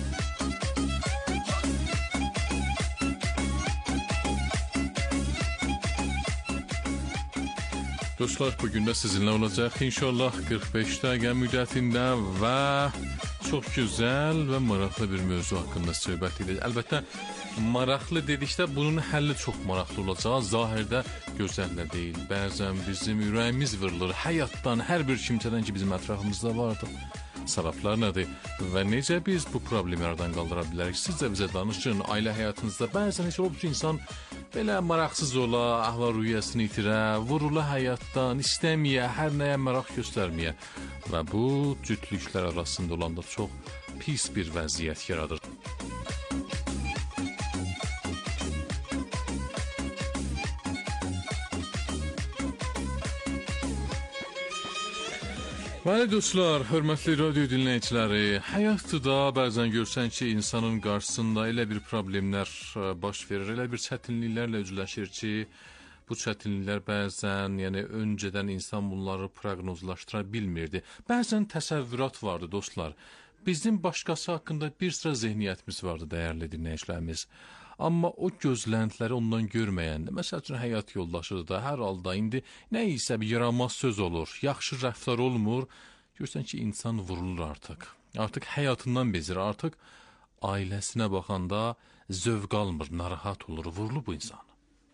Dostlar, bugün də sizinlə olacaq inşallah 45 dəqiqə müddətində və çox gözəl və maraqlı bir mövzu haqqında söhbət edəcək. Əlbəttə, maraqlı dedikdə bunun həlli çox maraqlı olacaq. Zahirdə gözəl də deyil. Bəzən bizim ürəyimiz vırılır həyatdan, hər bir kimsədən ki bizim ətrafımızda vardır. Səbəblər nədir və necə biz bu problemi aradan qaldıra bilərik? Siz də bizə danışın. Ailə həyatınızda bəzən heç olub ki, insan belə maraqsız ola, əhval-ruhiyyəsini itirə, vurula həyatdan, istəməyə, hər nəyə maraq göstərməyə və bu cütlüklər arasında olanda çox pis bir vəziyyət yaradır. Bəli dostlar, hörmətli radio dinləyiciləri, həyatda bəzən görsən ki, insanın qarşısında elə bir problemlər baş verir, elə bir çətinliklərlə üzləşir ki, bu çətinliklər bəzən, yəni öncədən insan bunları proqnozlaşdıra bilmirdi. Bəzən təsəvvürat vardı dostlar. Bizim başqası haqqında bir sıra zehniyyətimiz vardı, dəyərli dinləyicilərimiz. Amma o gözləntiləri ondan görməyəndə, məsəl üçün həyat yoldaşı da hər halda indi nə isə bir yaramaz söz olur, yaxşı rəftar olmur, görsən ki, insan vurulur artıq. Artıq həyatından bezir, artıq ailəsinə baxanda zövq almır, narahat olur, vurulur bu insan.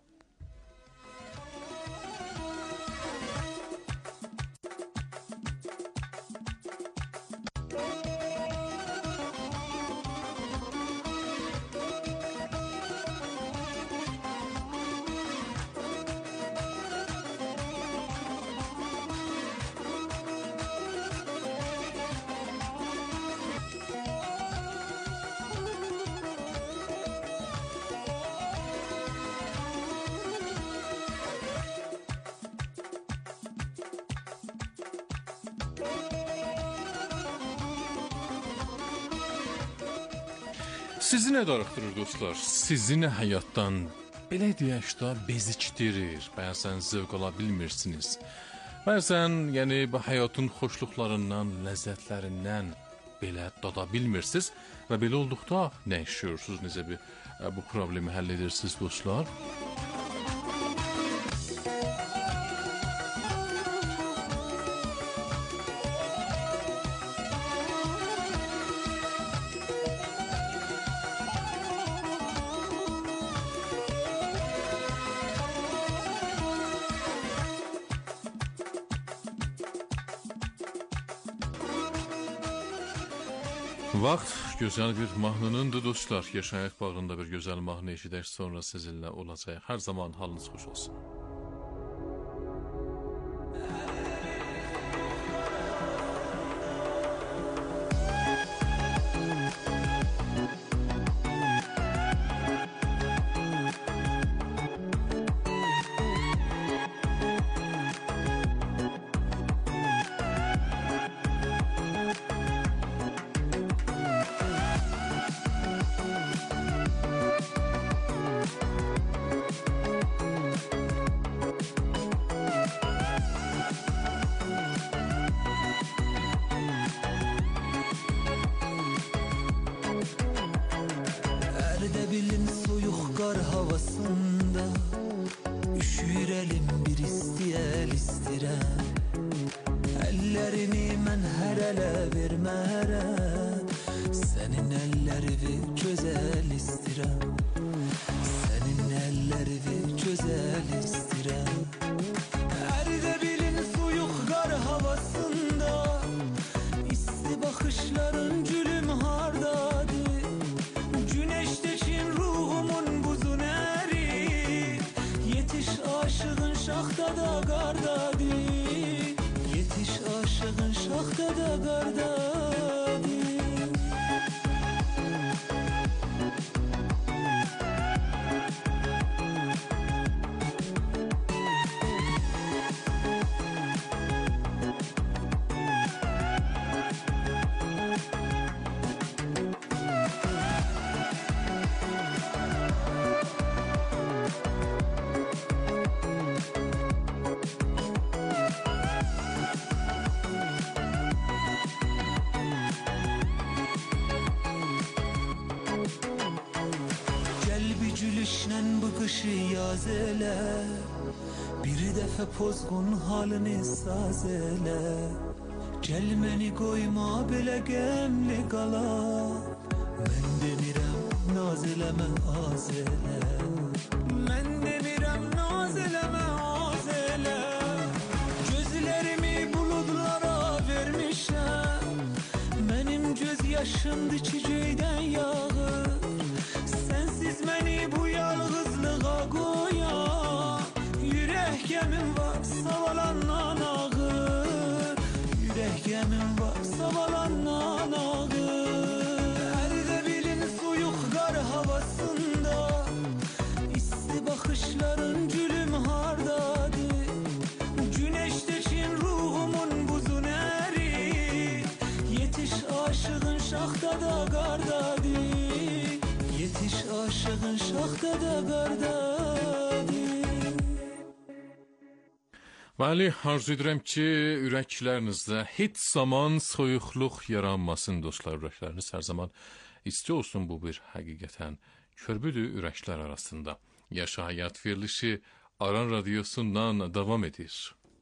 Sizi nə darıxdırır dostlar? Sizi nə həyatdan, belə deyək də, bezikdirir? Bəzən zövq ala bilmirsiniz. Bəzən, yəni, bu həyatın xoşluqlarından, ləzzətlərindən belə dada bilmirsiniz və belə olduqda nə işiyorsunuz, necə bu problemi həll edirsiniz dostlar? Vaxt gözəl bir mahnınındır dostlar. Yaşayaq bağında bir gözəl mahnı eşidək, sonra sizinlə olacaq. Hər zaman halınız xoş olsun. şaxtada qardadır. Yetiş aşığın şaxtada qardadır. Yaz elə, bir dəfə pozğun halını saz elə. Gəl məni qoyma belə qəmli qala. Mən demirəm naz eləmə az elə. Mən demirəm naz eləmə az elə. Gözlərimi buludlara vermişəm. Mənim göz yaşımdı çiçəkdən yağır. Sensiz məni bu yalğızlığa qoyan. Yürək gəmim var savalandan ağır. Yürək gəmim var savalandan ağır. Ərdə bilin soyuq qar havasında. İsti baxışların gülüm hardadır. Güneşdəkin ruhumun buzun ərir. Yetiş aşığın şaxtada qardadır. Yetiş aşığın şaxtada qardadır. Bəli, arzu edirəm ki, ürəklərinizdə heç zaman soyuqluq yaranmasın dostlar, ürəkləriniz hər zaman isti olsun. Bu bir həqiqətən körbüdür ürəklər arasında. Yaşa Həyat verilişi Aran Radyosu'ndan devam edir.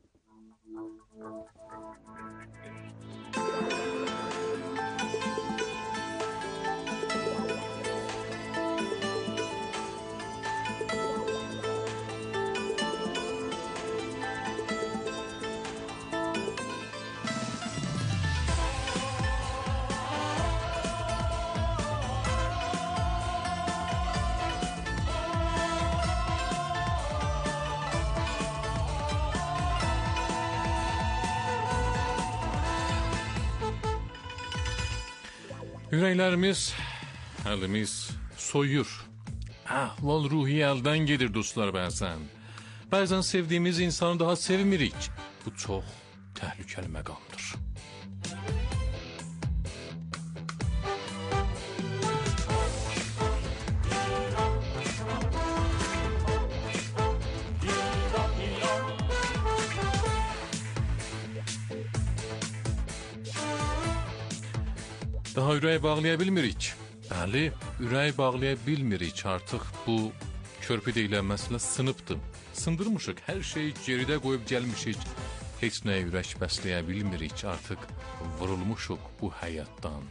Ürəklərimiz, əlimiz soyur. Əhval ruhi əldən gedir dostlar bəzən. Bəzən sevdiyimiz insanı daha sevmirik. Bu çox təhlükəli məqamdır. Daha ürək bağlaya bilmirik. Bəli, ürək bağlaya bilmirik. Artıq bu körpü deyilən məsələ sınıbdır. Sındırmışıq, hər şeyi geridə qoyub gəlmişik. Heç nəyə ürək bəsləyə bilmirik. Artıq vurulmuşuq bu həyatdan.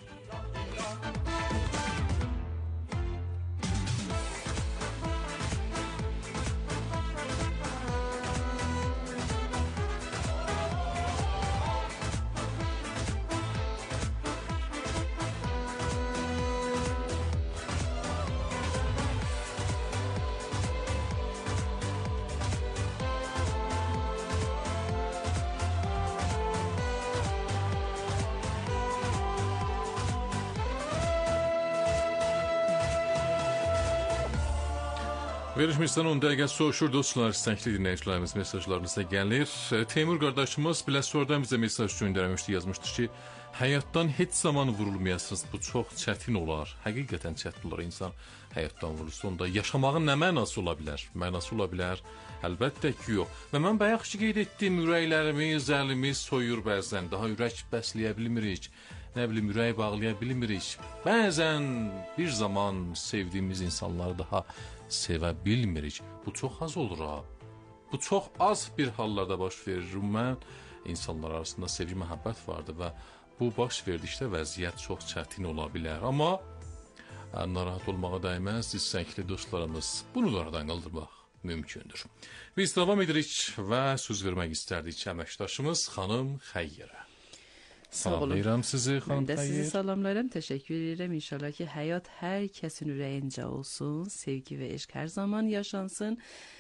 Verilişimizdən 10 dəqiqə soğuşur dostlar, istəkli dinləyicilərimiz mesajlarınıza gəlir. Teymur qardaşımız Biləsuvardan bizə mesaj göndərmişdi, yazmışdı ki, həyatdan heç zaman vurulmayasınız, bu çox çətin olar. Həqiqətən çətin olar, insan həyatdan vurulsa, onda yaşamağın nə mənası ola bilər? Mənası ola bilər? Əlbəttə ki, yox. Və mən bayaq qeyd etdim, ürəklərimiz, əlimiz soyur bəzən, daha ürək bəsləyə bilmirik. Nə bilim, ürək bağlaya bilmirik. Bəzən bir zaman sevdiyimiz insanları daha sevə bilmirik. Bu çox az olur ha. Bu çox az bir hallarda baş verir. Ümumən insanlar arasında sevgi, məhəbbət vardır və bu baş verdikdə vəziyyət çox çətin ola bilər. Amma narahat olmağa dəyməz, istəkli dostlarımız. Bunu da aradan qaldırmaq mümkündür. Biz davam edirik və söz vermək istərdik əməkdaşımız xanım Xəyyərə. Salamlayıram sizi xanım Xəyyər. Mən də sizi salamlayıram, təşəkkür edirəm. İnşallah ki, həyat hər kəsin ürəyincə olsun, sevgi və eşq hər zaman yaşansın.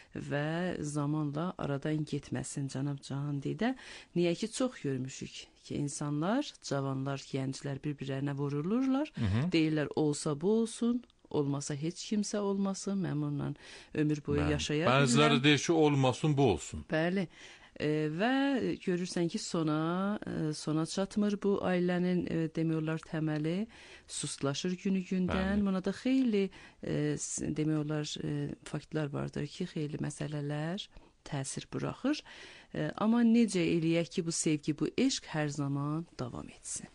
və zamanla aradan getməsin cənab Cahan deyə. Niyə ki çox görmüşük ki insanlar, cavanlar, gənclər bir-birlərinə vurulurlar. Deyirlər olsa bu olsun, olmasa heç kimsə olmasın, mən onunla ömür boyu yaşaya bilirəm. Bəziləri deyir ki olmasın, bu olsun. Bəli. Və görürsən ki sona çatmır bu ailənin demək olar təməli, sustlaşır günü-gündən. Buna da xeyli demək olar faktlar vardır ki, xeyli məsələlər təsir buraxır. Amma necə eləyək ki bu sevgi, bu eşq hər zaman davam etsin.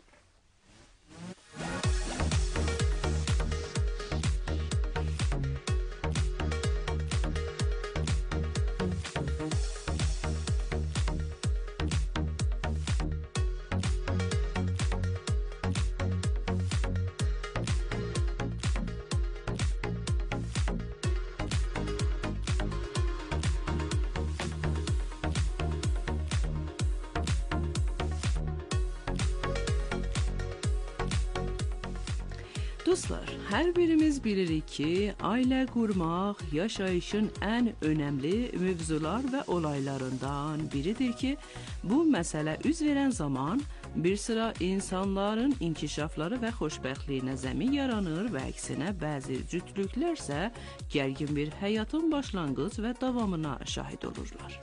Dostlar, hər birimiz bilirik ki, ailə qurmaq yaşayışın ən önəmli mövzular və olaylarından biridir ki, bu məsələ üz verən zaman bir sıra insanların inkişafları və xoşbəxtliyinə zəmin yaranır və əksinə bəzi cütlüklərsə gərgin bir həyatın başlanğıc və davamına şahid olurlar.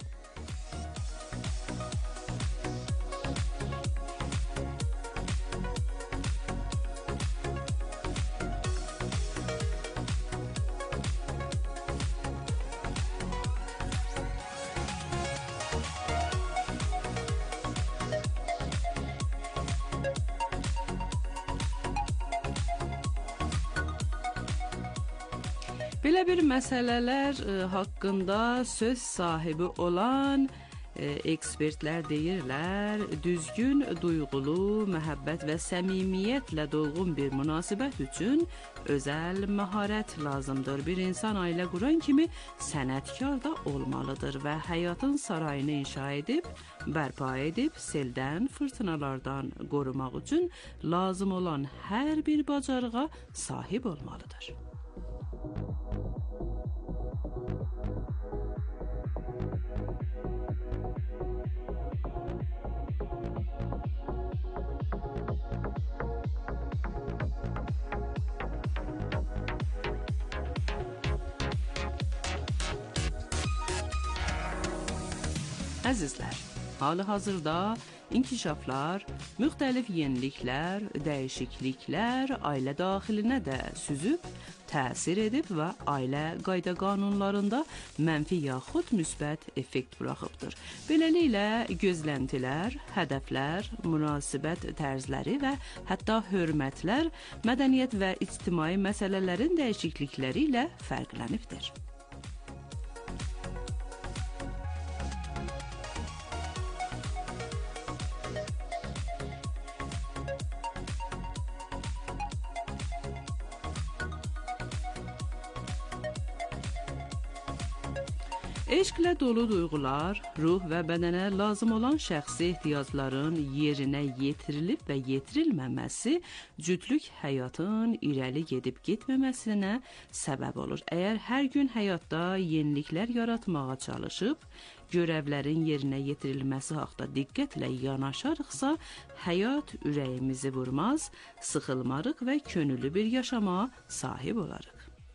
Belə bir məsələlər haqqında söz sahibi olan ekspertlər deyirlər, düzgün, duyğulu, məhəbbət və səmimiyyətlə dolğun bir münasibət üçün özəl məharət lazımdır. Bir insan ailə quran kimi sənətkar da olmalıdır və həyatın sarayını inşa edib, bərpa edib, seldən, fırtınalardan qorumaq üçün lazım olan hər bir bacarığa sahib olmalıdır. Əzizlər, hali-hazırda inkişaflar, müxtəlif yeniliklər, dəyişikliklər ailə daxilinə də süzüb, təsir edib və ailə qayda-qanunlarında mənfi yaxud müsbət effekt buraxıbdır. Beləliklə, gözləntilər, hədəflər, münasibət tərzləri və hətta hörmətlər mədəniyyət və ictimai məsələlərin dəyişiklikləri ilə fərqlənibdir. Eşqlə dolu duyğular, ruh və bədənə lazım olan şəxsi ehtiyacların yerinə yetirilib və yetirilməməsi cütlük həyatın irəli gedib getməməsinə səbəb olur. Əgər hər gün həyatda yeniliklər yaratmağa çalışıb, görevlərin yerinə yetirilməsi haqda diqqətlə yanaşarıqsa, həyat ürəyimizi vurmaz, sıxılmarıq və könüllü bir yaşama sahib olarıq.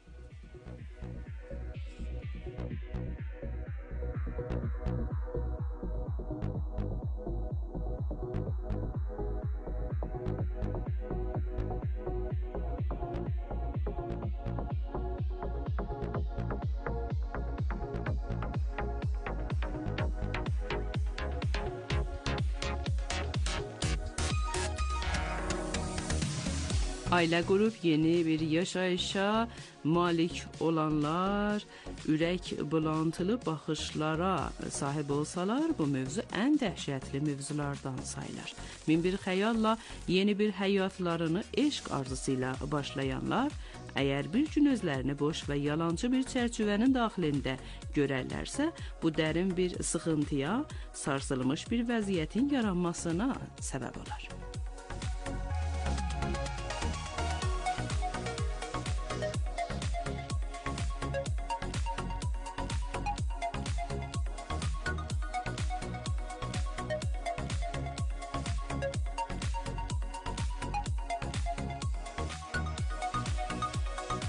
Ailə qurub yeni bir yaşayışa malik olanlar ürək bulantılı baxışlara sahib olsalar, bu mövzu ən dəhşətli mövzulardan sayılır. Min bir xəyalla yeni bir həyatlarını eşq arzusuyla başlayanlar, əgər bir gün özlərini boş və yalancı bir çərçivənin daxilində görərlərsə, bu dərin bir sıxıntıya, sarsılmış bir vəziyyətin yaranmasına səbəb olar.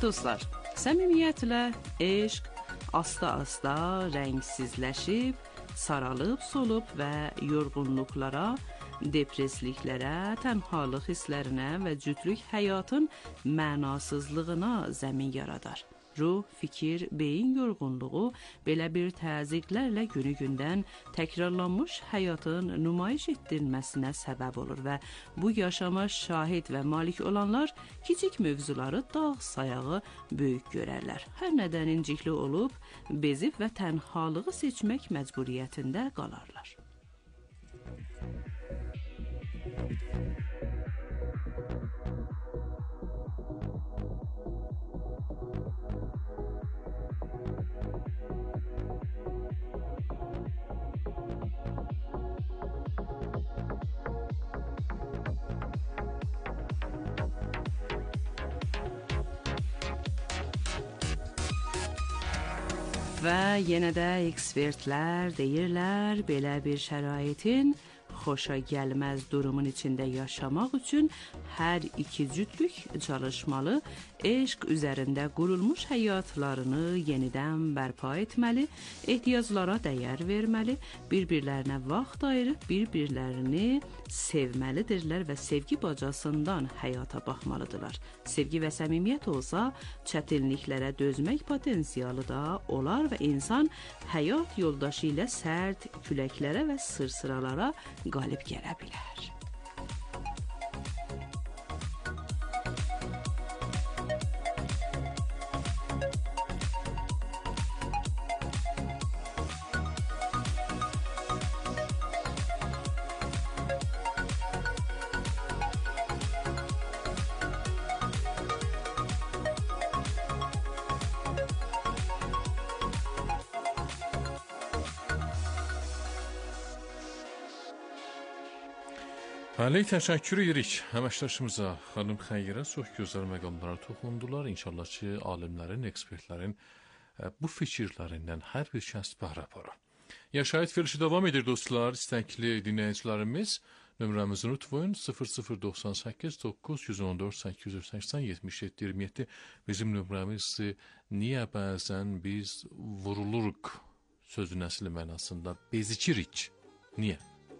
dostlar, səmimiyyətlə eşq asta-asta rəngsizləşib, saralıb, solub və yorğunluqlara, depresliklərə, tənhalıq hisslərinə və cütlük həyatın mənasızlığına zəmin yaradar. Ruh, fikir, beyin yorğunluğu belə bir təzyiqlərlə günü-gündən təkrarlanmış həyatın nümayiş etdirilməsinə səbəb olur və bu yaşama şahid və malik olanlar kiçik mövzuları dağ sayağı böyük görərlər. Hər nədən incikli olub, bezib və tənhalığı seçmək məcburiyyətində qalarlar. Və yenə də ekspertlər deyirlər, belə bir şəraitin xoşa gəlməz durumun içində yaşamaq üçün hər iki cütlük çalışmalı, eşq üzərində qurulmuş həyatlarını yenidən bərpa etməli, ehtiyaclara dəyər verməli, bir-birlərinə vaxt ayırıb bir-birlərini sevməlidirlər və sevgi bacasından həyata baxmalıdırlar. Sevgi və səmimiyyət olsa, çətinliklərə dözmək potensialı da olar və insan həyat yoldaşı ilə sərt küləklərə və sırsıralara qalib gələ bilər. Bəli, təşəkkür edirik əməkdaşımıza, xanım Xəyrə, çox gözəl məqamlara toxundular. İnşallah ki, alimlərin, ekspertlərin bu fikirlərindən hər bir kəs bəhrə aparır. Yaşayət verilişi davam edir dostlar, istəkli dinləyicilərimiz. Nömrəmizi unutmayın, 0098 914 880 77 27 bizim nömrəmizdir. Niyə bəzən biz vuruluruq sözün əsli mənasında, bezikirik? Niyə?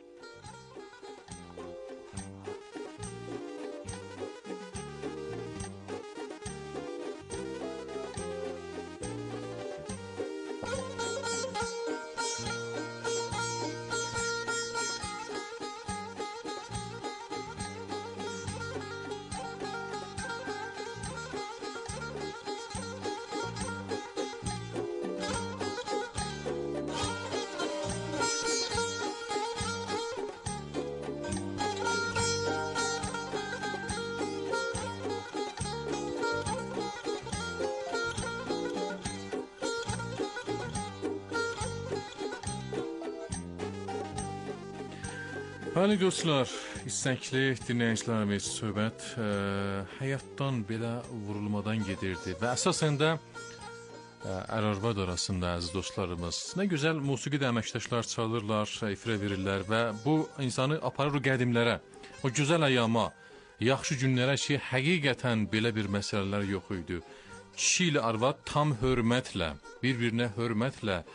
Bəli dostlar, istəkli dinləyicilərimiz, söhbət həyatdan belə vurulmadan gedirdi və əsasən də ər-arvad arasında əziz dostlarımız nə gözəl musiqi də əməkdaşlar çalırlar, ifrə verirlər və bu insanı aparır o qədimlərə, o gözəl əyyama, yaxşı günlərə ki, həqiqətən belə bir məsələlər yox idi. Kişi ilə arvad tam hörmətlə, bir-birinə hörmətlə